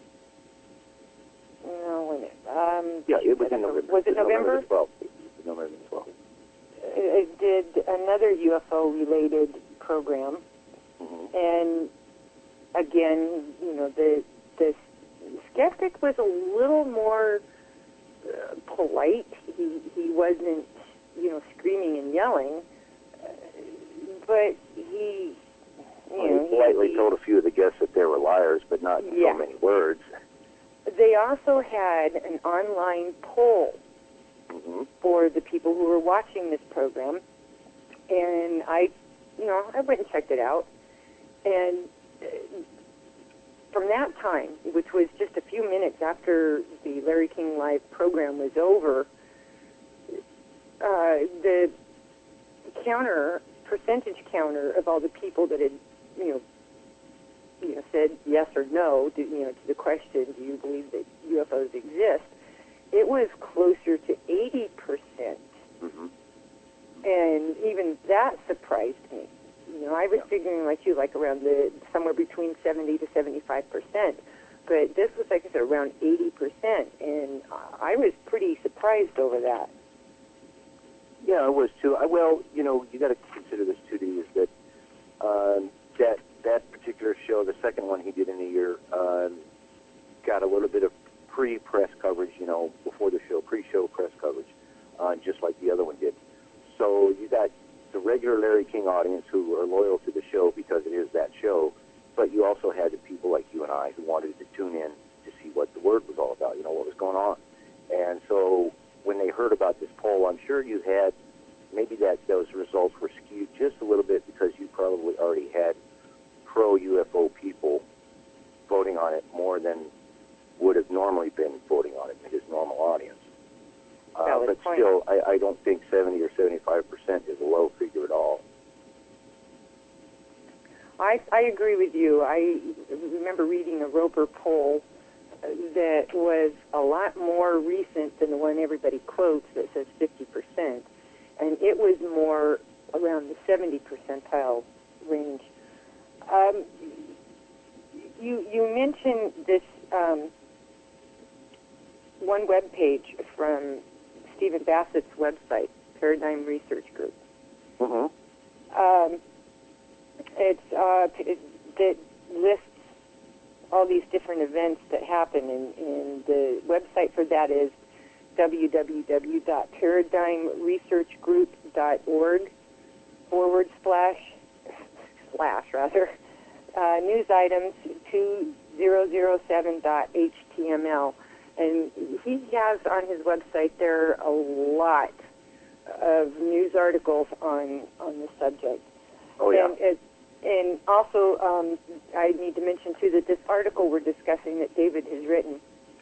no, wait a minute. Um, yeah, it was in November. Was it November? November the twelfth. It was November the twelfth. It did another U F O-related program. Mm-hmm. And again, you know, the the Skeptic was a little more uh, polite. He he wasn't, you know, screaming and yelling, uh, but he, you well, know, he politely he, told a few of the guests that they were liars, but not in yeah. so many words. They also had an online poll Mm-hmm. for the people who were watching this program, and I, you know, I went and checked it out, and uh, from that time, which was just a few minutes after the Larry King Live program was over, uh, the counter, percentage counter of all the people that had, you know, you know, said yes or no, to, you know, to the question, do you believe that U F Os exist? It was closer to eighty percent. Mm-hmm. And even that surprised me. You know, I was Yeah. figuring like you, like around the, somewhere between seventy to seventy-five percent. But this was, like I said, around eighty percent. And I was pretty surprised over that. Yeah, I was too. I, well, you know, you got to consider this too, Dee, is that um, that that particular show, the second one he did in the year, um, got a little bit of pre-press coverage, you know, before the show, pre-show press coverage, uh, just like the other one did. So you got the regular Larry King audience who are loyal to the show because it is that show, but you also had the people like you and I who wanted to tune in to see what the word was all about, you know, what was going on. And so when they heard about this poll, I'm sure you had, maybe that those results were skewed just a little bit because you probably already had pro-U F O people voting on it more than would have normally been voting on it in his normal audience. Uh, but point. still, I, I don't think seventy or seventy-five percent is a low figure at all. I, I agree with you. I remember reading a Roper poll that was a lot more recent than the one everybody quotes that says fifty percent, and it was more around the seventy percentile range. Um, you you mentioned this um, one web page from Stephen Bassett's website, Paradigm Research Group. Mm-hmm. Um, it's uh, it, that lists all these different events that happen, and, and the website for that is w w w dot paradigm research group dot org forward slash slash rather uh, news items two thousand seven dot h t m l. And he has on his website there a lot of news articles on on the subject. Oh, yeah. And, it, and also, um, I need to mention, too, that this article we're discussing that David has written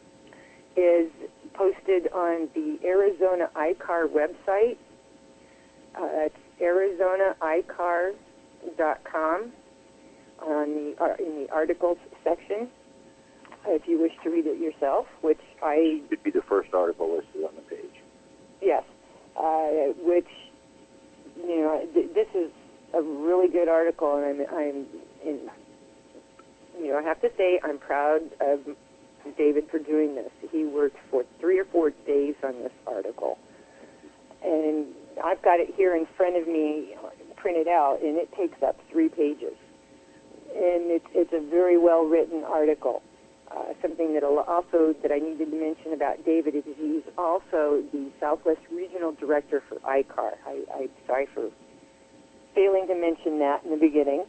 is posted on the Arizona I C A R website. Uh, it's arizona i c a r dot com on the, uh, in the articles section, if you wish to read it yourself, which I... It should be the first article listed on the page. Yes, uh, which, you know, th- this is a really good article, and I'm, I'm in, you know, I have to say I'm proud of David for doing this. He worked for three or four days on this article, and I've got it here in front of me, printed out, and it takes up three pages. And it's, it's a very well-written article. Uh, something that also that I needed to mention about David is he's also the Southwest Regional Director for I C A R. I, I'm sorry for failing to mention that in the beginning.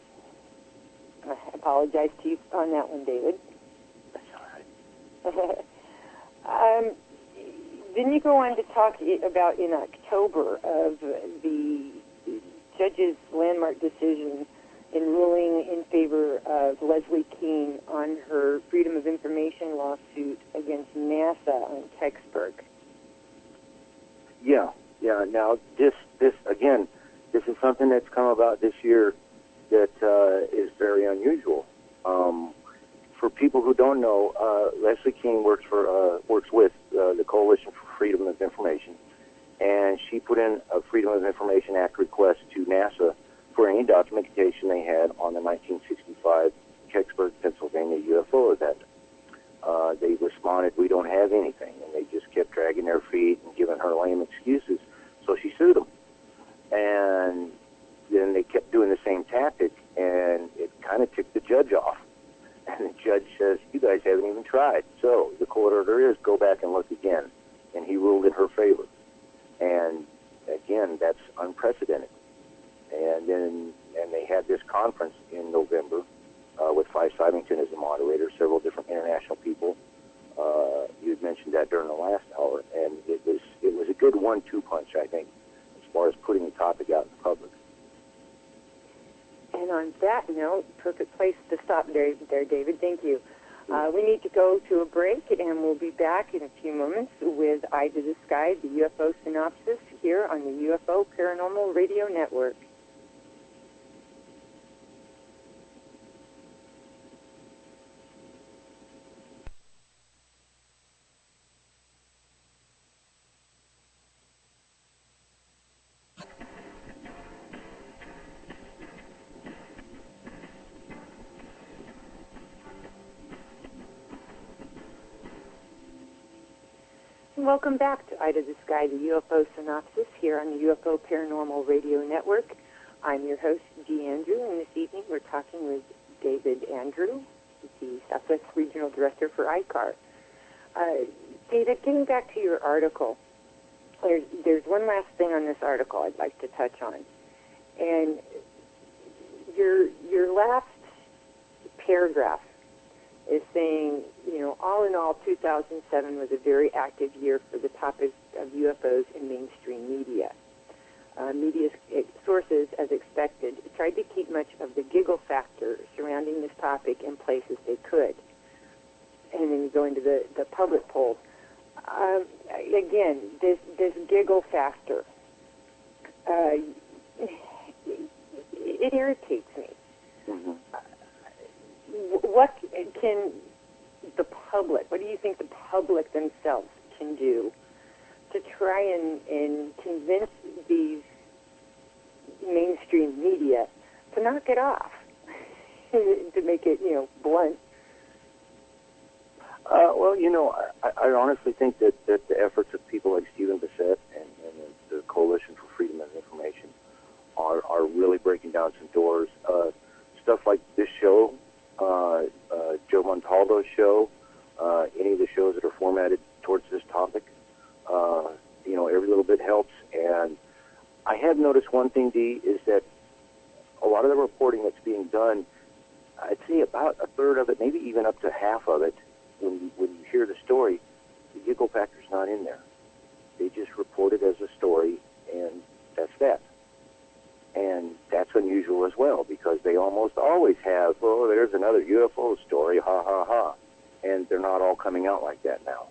I apologize to you on that one, David. That's all right. um, then you go on to talk about in October of the judge's landmark decision in ruling in favor of Leslie Kean on her Freedom of Information lawsuit against NASA on Kecksburg. Yeah, yeah. Now, this, this again, this is something that's come about this year that uh, is very unusual. Um, for people who don't know, uh, Leslie Kean works for uh, works with uh, the Coalition for Freedom of Information, and she put in a Freedom of Information Act request to NASA for any documentation they had on the nineteen sixty-five Kecksburg, Pennsylvania U F O event. Uh, they responded, we don't have anything, and they just kept dragging their feet and giving her lame excuses, so she sued them. And then they kept doing the same tactic, and it kind of ticked the judge off. And the judge says, you guys haven't even tried. again, that's unprecedented. And then, and they had this conference in November uh, with Fife Symington as the moderator, several different international people. Uh, you had mentioned that during the last hour, and it was it was a good one two punch, I think, as far as putting the topic out in the public. And on that note, perfect place to stop there, there David. Thank you. Uh, we need to go to a break, and we'll be back in a few moments with Eye to the Sky, the U F O synopsis, here on the U F O Paranormal Radio Network. Welcome back to Eye to the Sky, the U F O synopsis, here on the U F O Paranormal Radio Network. I'm your host, Dee Andrew, and this evening we're talking with David Andrew, the Southwest Regional Director for I C A R. Uh, David, getting back to your article, there's, there's one last thing on this article I'd like to touch on. And your your last paragraph is saying, you know, all in all, two thousand seven was a very active year for the topic of U F Os in mainstream media. Uh, media sources, as expected, tried to keep much of the giggle factor surrounding this topic in place as they could. And then you go into the, the public polls. Um, again, this, this giggle factor, uh, it irritates me. Mm-hmm. What can the public, what do you think the public themselves can do to try and, and convince these mainstream media to knock it off, to make it, you know, blunt? Uh, well, you know, I, I honestly think that, that the efforts of people like Stephen Bassett and, and the Coalition for Freedom of Information are, are really breaking down some doors. Uh, stuff like this show, Uh, uh, Joe Montaldo's show, uh, any of the shows that are formatted towards this topic, uh, you know, every little bit helps. And I have noticed one thing, Dee, is that a lot of the reporting that's being done, I'd say about a third of it, maybe even up to half of it, when you, when you hear the story, the giggle factor's not in there. They just report it as a story, and that's that. And that's unusual as well, because they almost always have, oh, there's another U F O story, ha, ha, ha. And they're not all coming out like that now.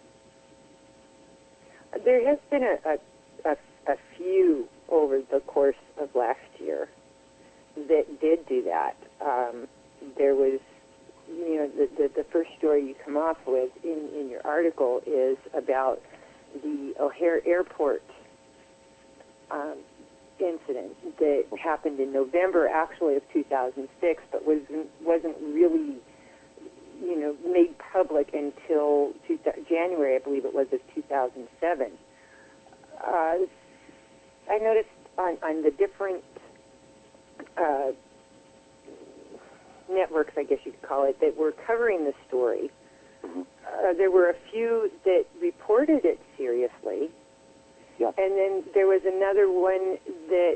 There has been a, a, a, a few over the course of last year that did do that. Um, there was, you know, the, the, the first story you come off with in, in your article is about the O'Hare Airport um incident that happened in November, actually, of two thousand six, but wasn't wasn't really, you know, made public until two, January, I believe it was, of two thousand seven. Uh, I noticed on, on the different uh, networks, I guess you could call it, that were covering the story. Uh, there were a few that reported it seriously. Yeah. And then there was another one that,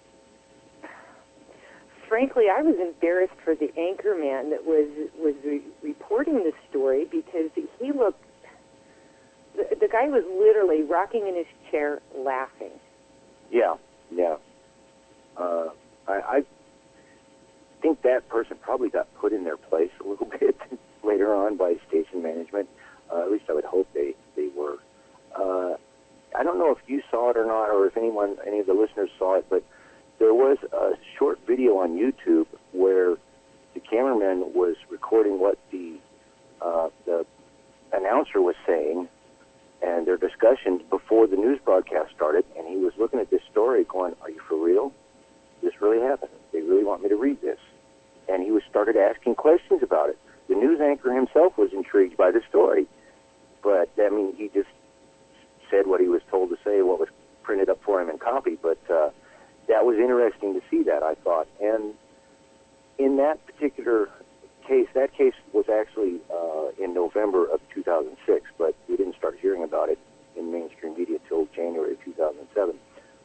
frankly, I was embarrassed for the anchorman that was was re- reporting the story, because he looked, the, the guy was literally rocking in his chair laughing. Yeah, yeah. Uh, I, I think that person probably got put in their place a little bit later on by station management. Uh, at least I would hope they, they were. Uh, I don't know if you saw it or not, or if anyone, any of the listeners saw it, but there was a short video on YouTube where the cameraman was recording what the uh, the announcer was saying and their discussions before the news broadcast started, and he was looking at this story going, "Are you for real? This really happened. They really want me to read this." And he was started asking questions about it. The news anchor himself was intrigued by the story, but, I mean, he just said what he was told to say, what was printed up for him in copy, but uh, that was interesting to see that, I thought. And in that particular case, that case was actually uh, in November of two thousand six, but we didn't start hearing about it in mainstream media till January of two thousand seven. But what I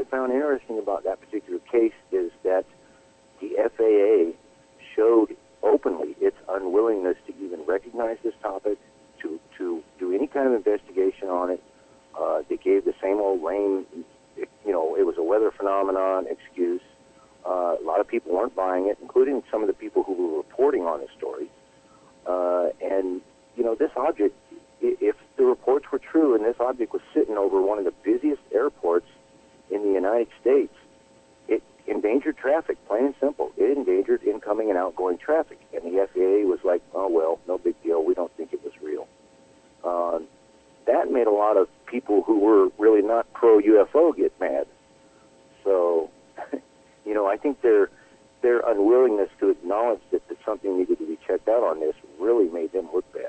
found interesting about that particular case is that the F A A showed openly its unwillingness to even recognize this topic, to, to do any kind of investigation on it. Uh, they gave the same old lame, you know, it was a weather phenomenon excuse. Uh, a lot of people weren't buying it, including some of the people who were reporting on the story. Uh, and, you know, this object, if the reports were true and this object was sitting over one of the busiest airports in the United States, it endangered traffic, plain and simple. It endangered incoming and outgoing traffic. And the F A A was like, oh, well, no big deal. We don't think it was real. Uh, that made a lot of people who were really not pro-U F O get mad. So, you know, I think their their unwillingness to acknowledge that, that something needed to be checked out on this really made them look bad.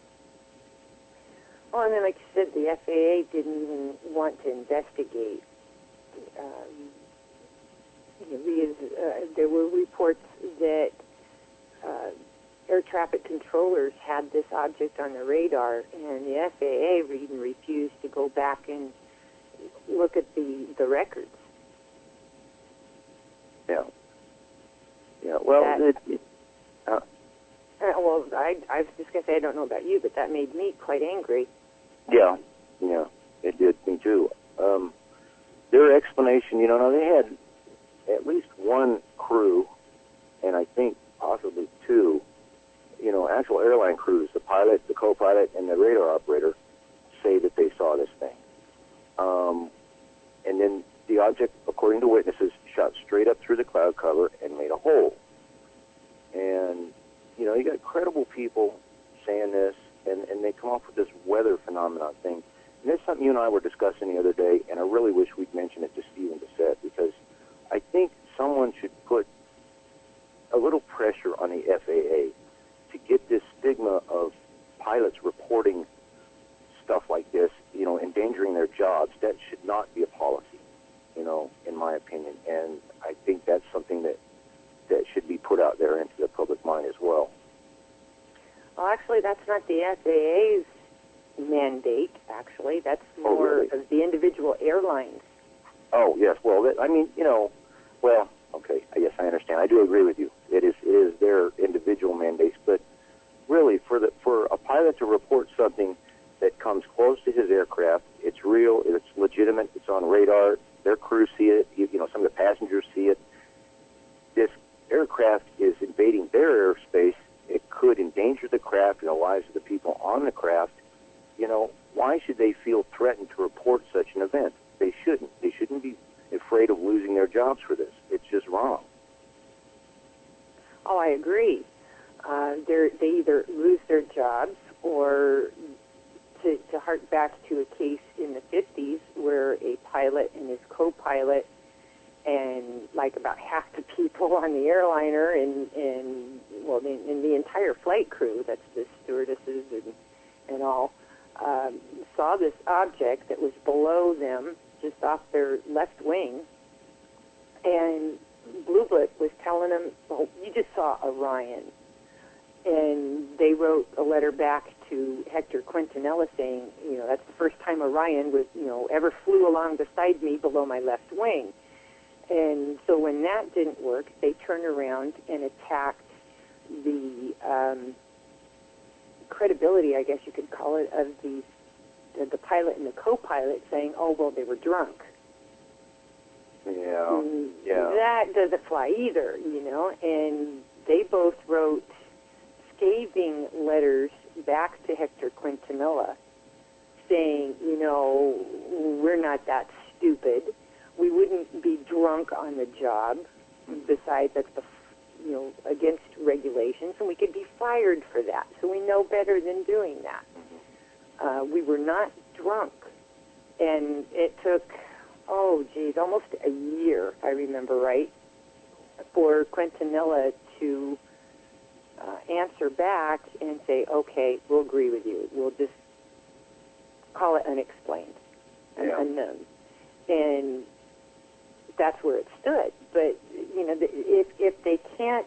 Well, and then, like you said, the F A A didn't even want to investigate. Um, you know, because, uh, there were reports that uh, air traffic controllers had this object on the radar, and the F A A even refused to go back and look at the, the records. Yeah. Yeah. Well, that, it, it, uh, uh, well, I, I was just going to say, I don't know about you, but that made me quite angry. Yeah. Yeah. It did me too. Um, their explanation, you know, now they had at least one crew, and I think possibly two, you know, actual airline crews, the pilot, the co-pilot, and the radar operator, say that they saw this thing. Um, and then the object, according to witnesses, shot straight up through the cloud cover and made a hole. And, you know, you got credible people saying this, and, and they come up with this weather phenomenon thing. And that's something you and I were discussing the other day, and I really wish we'd mention it to Stephen Bissett, because I think someone should put a little pressure on the F A A to get this stigma of pilots reporting stuff like this, you know, endangering their jobs. That should not be a policy, you know, in my opinion. And I think that's something that, that should be put out there into the public mind as well. Well, actually, that's not the F A A's mandate, actually. That's more oh, really? of the individual airlines. Oh, yes. Well, that, I mean, you know, well, okay, yes, I understand. I do agree with you. It is, it is their individual mandates, but really, for the for a pilot to report something that comes close to his aircraft, it's real, it's legitimate, it's on radar, their crew see it, you, you know, some of the passengers see it. This aircraft is invading their airspace. It could endanger the craft and the lives of the people on the craft. You know, why should they feel threatened to report such an event? They shouldn't. They shouldn't be afraid of losing their jobs for this. It's just wrong. Oh, I agree. Uh, they either lose their jobs, or to, to hark back to a case in the fifties where a pilot and his co-pilot and like about half the people on the airliner and, and well, the, and the entire flight crew, that's the stewardesses and, and all, um, saw this object that was below them, just off their left wing, and Blue Book was telling them, well, you just saw Orion. And they wrote a letter back to Hector Quintanilla saying, you know, that's the first time Orion was, you know, ever flew along beside me below my left wing. And so when that didn't work, they turned around and attacked the um, credibility, I guess you could call it, of the, the the pilot and the co-pilot, saying, oh, well, they were drunk. Yeah, and yeah. That doesn't fly either, you know. And they both wrote scathing letters back to Hector Quintanilla saying, you know, we're not that stupid. We wouldn't be drunk on the job. Besides, that's the, you know, against regulations, and we could be fired for that. So we know better than doing that. Uh, we were not drunk, and it took, oh, geez, almost a year, if I remember right, for Quintanilla to uh, answer back and say, okay, we'll agree with you. We'll just call it unexplained, yeah. unknown. And that's where it stood. But, you know, if if they can't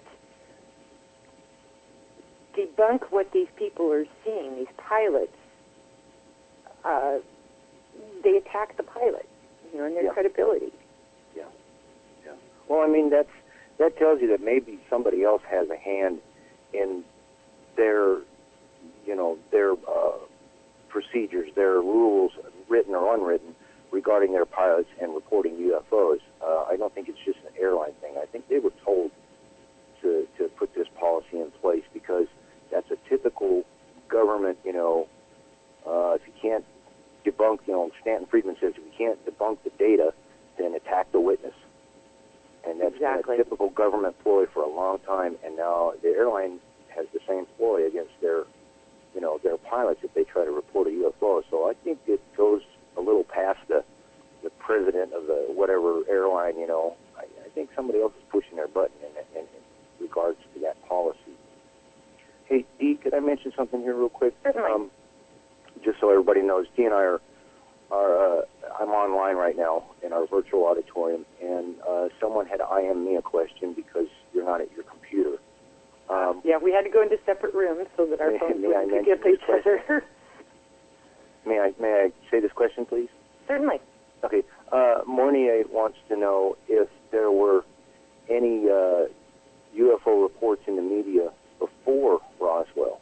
debunk what these people are seeing, these pilots, uh, they attack the pilot, you know, and their yeah. credibility. Yeah, yeah. Well, I mean, that's that tells you that maybe somebody else has a hand in their, you know, their uh, procedures, their rules, written or unwritten, regarding their pilots and reporting U F Os. Uh, I don't think it's just an airline thing. I think they were told to, to put this policy in place because that's a typical government, you know, uh, if you can't debunk, you know, Stanton Friedman says, if you can't debunk the data, then attack the witness. And that's exactly. been a typical government ploy for a long time, and now the airline has the same ploy against their, you know, their pilots if they try to report a U F O. So I think it goes a little past the, the president of the whatever airline, you know. I, I think somebody else is pushing their button in, in, in regards to that policy. Hey, Dee, could I mention something here real quick? Certainly. Um, just so everybody knows, Dee and I are, are uh, I'm online right now in our virtual auditorium, and uh, someone had I M me a question because you're not at your computer. Um, yeah, we had to go into separate rooms so that our may, phones may wouldn't I pick up mention each this other. may I may I say this question, please? Certainly. Okay. Uh, Mornier wants to know if there were any uh, U F O reports in the media before Roswell.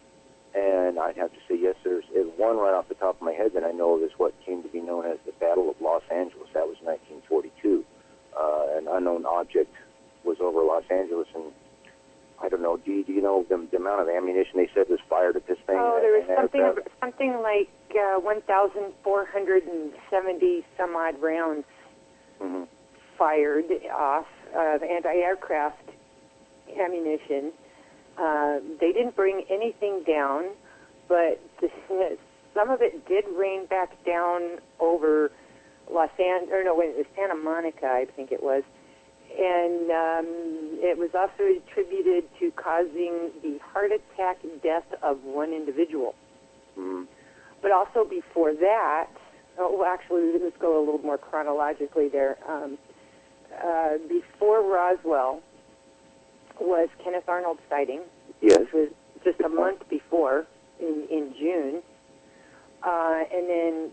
And I'd have to say yes, there's, there's one right off the top of my head that I know of is what came to be known as the Battle of Los Angeles. That was nineteen forty-two. Uh, an unknown object was over Los Angeles, and I don't know, do you, do you know the, the amount of ammunition they said was fired at this thing? Oh, there was and something aircraft? something like uh, one thousand four hundred seventy some odd rounds mm-hmm. fired off of anti-aircraft ammunition. Uh, they didn't bring anything down, but the, some of it did rain back down over Los Angeles, or no, wait, it was Santa Monica, I think it was. And um, it was also attributed to causing the heart attack and death of one individual. Mm-hmm. But also before that, oh, well, actually, let's go a little more chronologically there. Um, uh, before Roswell was Kenneth Arnold's sighting, Yes. which was just a month before, in, in June. Uh, and then,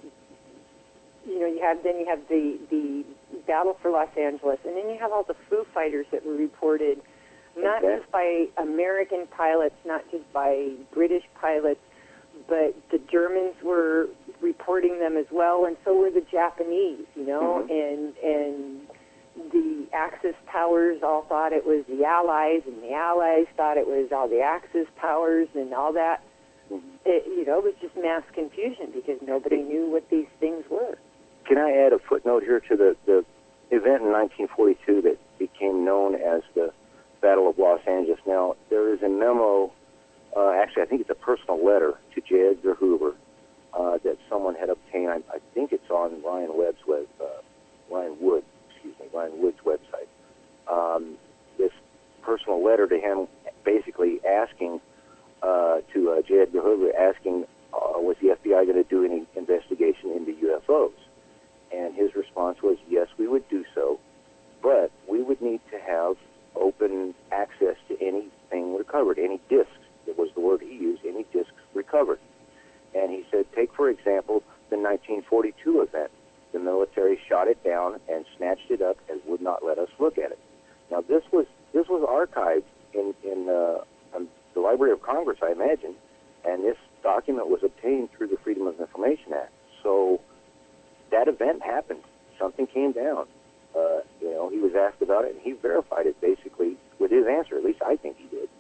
you know, you have then you have the, the Battle for Los Angeles, and then you have all the Foo Fighters that were reported, not Okay. just by American pilots, not just by British pilots, but the Germans were reporting them as well, and so were the Japanese, you know, Mm-hmm. and and the Axis powers all thought it was the Allies, and the Allies thought it was all the Axis powers and all that. Mm-hmm. It, you know, it was just mass confusion because nobody knew what these things were. Can I add a footnote here to the, the event in nineteen forty-two that became known as the Battle of Los Angeles? Now, there is a memo, uh, actually I think it's a personal letter to J. Edgar Hoover uh, that someone had obtained. I, I think it's on Ryan Webb's web, uh, Ryan Wood, excuse me, Ryan Wood's website. Um, this personal letter to him basically asking uh, to uh, J. Edgar Hoover, asking uh, was the F B I going to do any investigation into U F Os? And his response was, yes, we would do so, but we would need to have open access to anything recovered, any discs, that was the word he used, any discs recovered. And he said, take, for example, the nineteen forty-two event. The military shot it down and snatched it up and would not let us look at it. Now, this was this was archived in, in uh, um, the Library of Congress, I imagine, and this document was obtained through the Freedom of Information Act. So that event happened. Something came down. Uh, you know, he was asked about it, and he verified it basically with his answer. At least I think he did.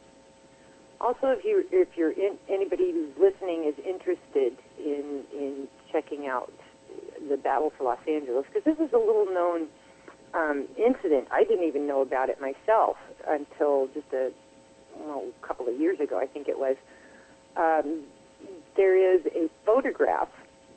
Also, if you if you're in, anybody who's listening is interested in in checking out the Battle for Los Angeles, because this is a little known um, incident. I didn't even know about it myself until just a well, couple of years ago, I think it was. Um, there is a photograph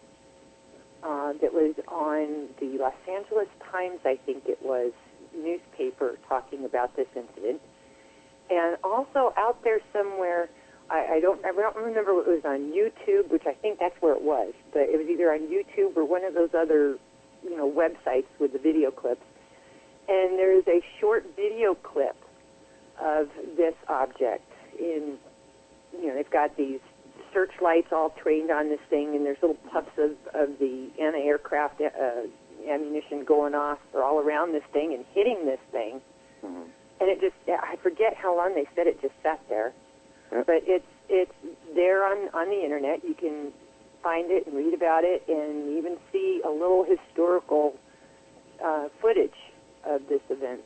uh, that was on the Los Angeles Times, I think it was, newspaper talking about this incident. And also out there somewhere, I, I don't I don't remember if it was on YouTube, which I think that's where it was, but it was either on YouTube or one of those other, you know, websites with the video clips. And there's a short video clip of this object in, you know, they've got these searchlights all trained on this thing, and there's little puffs of, of the anti-aircraft uh, ammunition going off or all around this thing and hitting this thing. Mm-hmm. And it just, I forget how long they said it just sat there. Yep. But it's it's there on, on the Internet. You can find it and read about it and even see a little historical uh, footage of this event.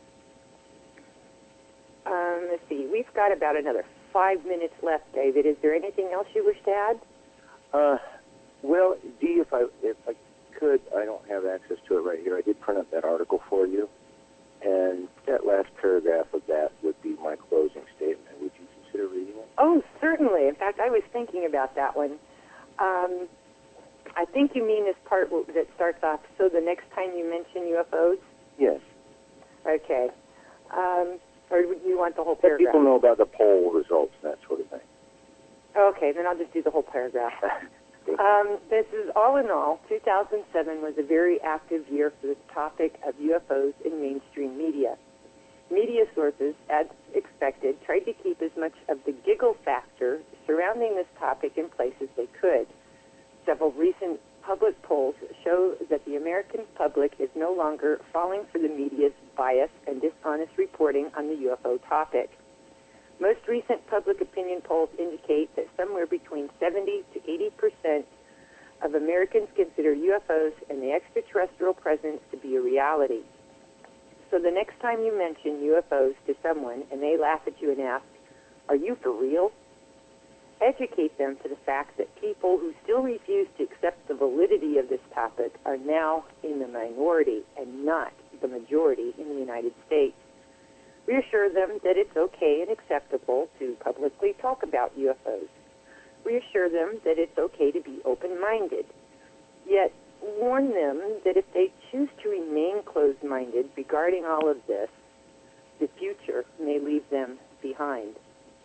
Um, let's see. We've got about another five minutes left, David. Is there anything else you wish to add? Uh, well, Dee, if I if I could, I don't have access to it right here. I did print up that article for you, and that last paragraph of that would be my closing statement. Would you consider reading it? Oh, certainly. In fact, I was thinking about that one. Um, I think you mean this part that starts off, so the next time you mention U F Os? Yes. Okay. Um, or would you want the whole Let paragraph? people know about the poll results and that sort of thing. Okay, then I'll just do the whole paragraph. Um, this is, all in all, two thousand seven was a very active year for the topic of U F Os in mainstream media. Media sources, as expected, tried to keep as much of the giggle factor surrounding this topic in place as they could. Several recent public polls show that the American public is no longer falling for the media's bias and dishonest reporting on the U F O topic. Most recent public opinion polls indicate that somewhere between seventy to eighty percent of Americans consider U F Os and the extraterrestrial presence to be a reality. So the next time you mention U F Os to someone and they laugh at you and ask, "Are you for real?" educate them to the fact that people who still refuse to accept the validity of this topic are now in the minority and not the majority in the United States. Reassure them that it's okay and acceptable to publicly talk about U F Os. Reassure them that it's okay to be open-minded. Yet warn them that if they choose to remain closed-minded regarding all of this, the future may leave them behind.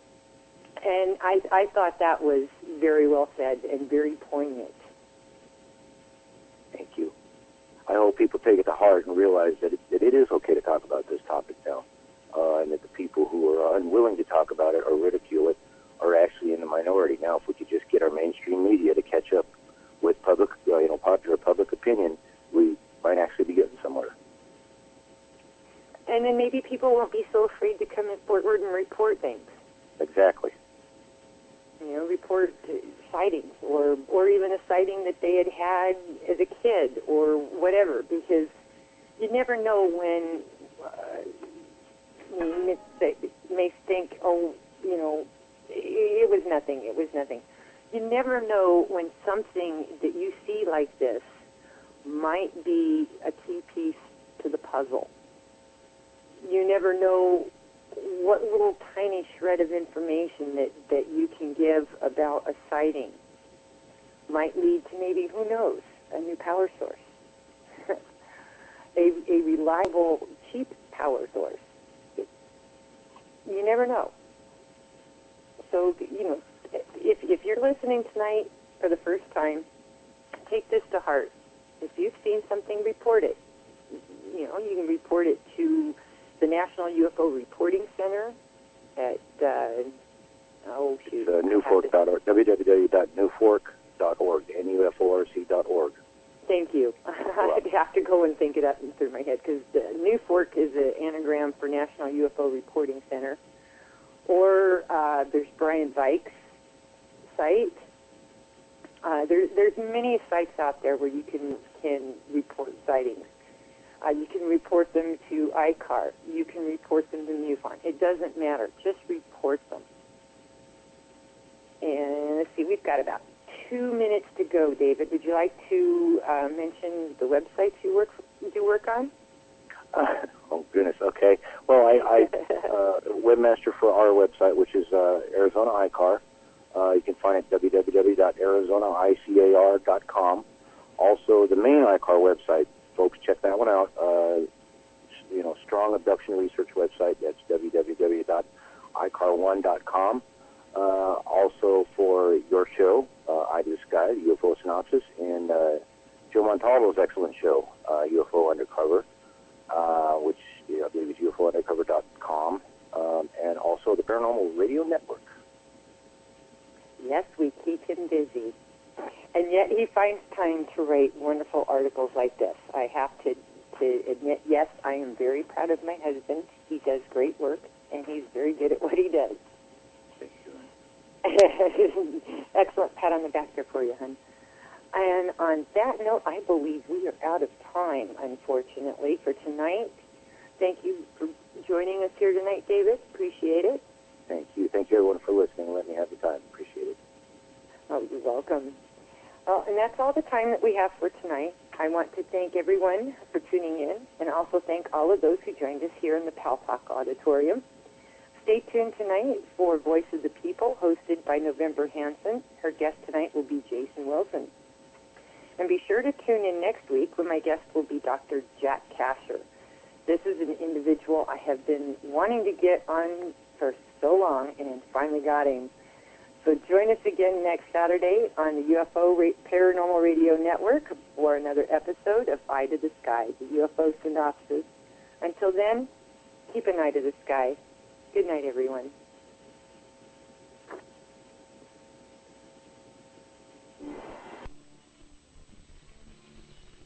And I, I thought that was very well said and very poignant. Thank you. I hope people take it to heart and realize that it, that it is okay to talk about this topic now, uh, and that the people who are unwilling to talk about it or ridicule it are actually in the minority. Now, if we could just get our mainstream media to catch up with public, uh, you know, popular public opinion, we might actually be getting somewhere. And then maybe people won't be so afraid to come forward and report things. Exactly. You know, report sightings or or even a sighting that they had had as a kid or whatever, because you never know when uh, you may, may think, oh, you know, it was nothing, it was nothing. You never know when something that you see like this might be a key piece to the puzzle. You never know what little tiny shred of information that, that you can give about a sighting might lead to maybe, who knows, a new power source. a, a reliable, cheap power source. It, you never know. So, you know, if, if you're listening tonight for the first time, take this to heart. If you've seen something, report it. You know, you can report it to the National U F O Reporting Center at, uh, oh, shoot. It's uh, newfork dot org, w w w dot newfork dot org, N U F O R C dot org. Thank you. I'd have to go and think it up through my head, because Newfork is an anagram for National U F O Reporting Center. Or uh, there's Brian Vike's site. Uh, there, there's many sites out there where you can, can report sightings. Uh, you can report them to I C A R. You can report them to MUFON. It doesn't matter. Just report them. And let's see, we've got about two minutes to go, David. Would you like to uh, mention the websites you work you work on? Uh, oh, goodness. Okay. Well, I, I uh, webmaster for our website, which is uh, Arizona I C A R. Uh, you can find it at w w w dot arizona i c a r dot com. Also, the main I C A R website, folks, check that one out. Uh, you know, strong abduction research website. That's w w w dot i c a r one dot com. Uh, also, for your show, uh, I Do the Sky, U F O Synopsis, and uh, Joe Montalvo's excellent show, uh, U F O Undercover, uh, which you know, I believe is u f o undercover dot com, um, and also the Paranormal Radio Network. Yes, we keep him busy. And yet yet he finds time to write wonderful articles like this. I have to, to admit, yes, I am very proud of my husband. He does great work, and he's very good at what he does. Thank you. Excellent pat on the back there for you, hon. And on that note, I believe we are out of time, unfortunately, for tonight. Thank you for joining us here tonight, David. Appreciate it. Thank you. Thank you, everyone, for listening. Let me have the time. Appreciate it. Oh, you're welcome. Well, and that's all the time that we have for tonight. I want to thank everyone for tuning in, and also thank all of those who joined us here in the Palpak Auditorium. Stay tuned tonight for Voice of the People, hosted by November Hansen. Her guest tonight will be Jason Wilson. And be sure to tune in next week when my guest will be Doctor Jack Kasher. This is an individual I have been wanting to get on for so long, and finally got him. So join us again next Saturday on the U F O Paranormal Radio Network for another episode of Eye to the Sky, the U F O synopsis. Until then, keep an eye to the sky. Good night, everyone.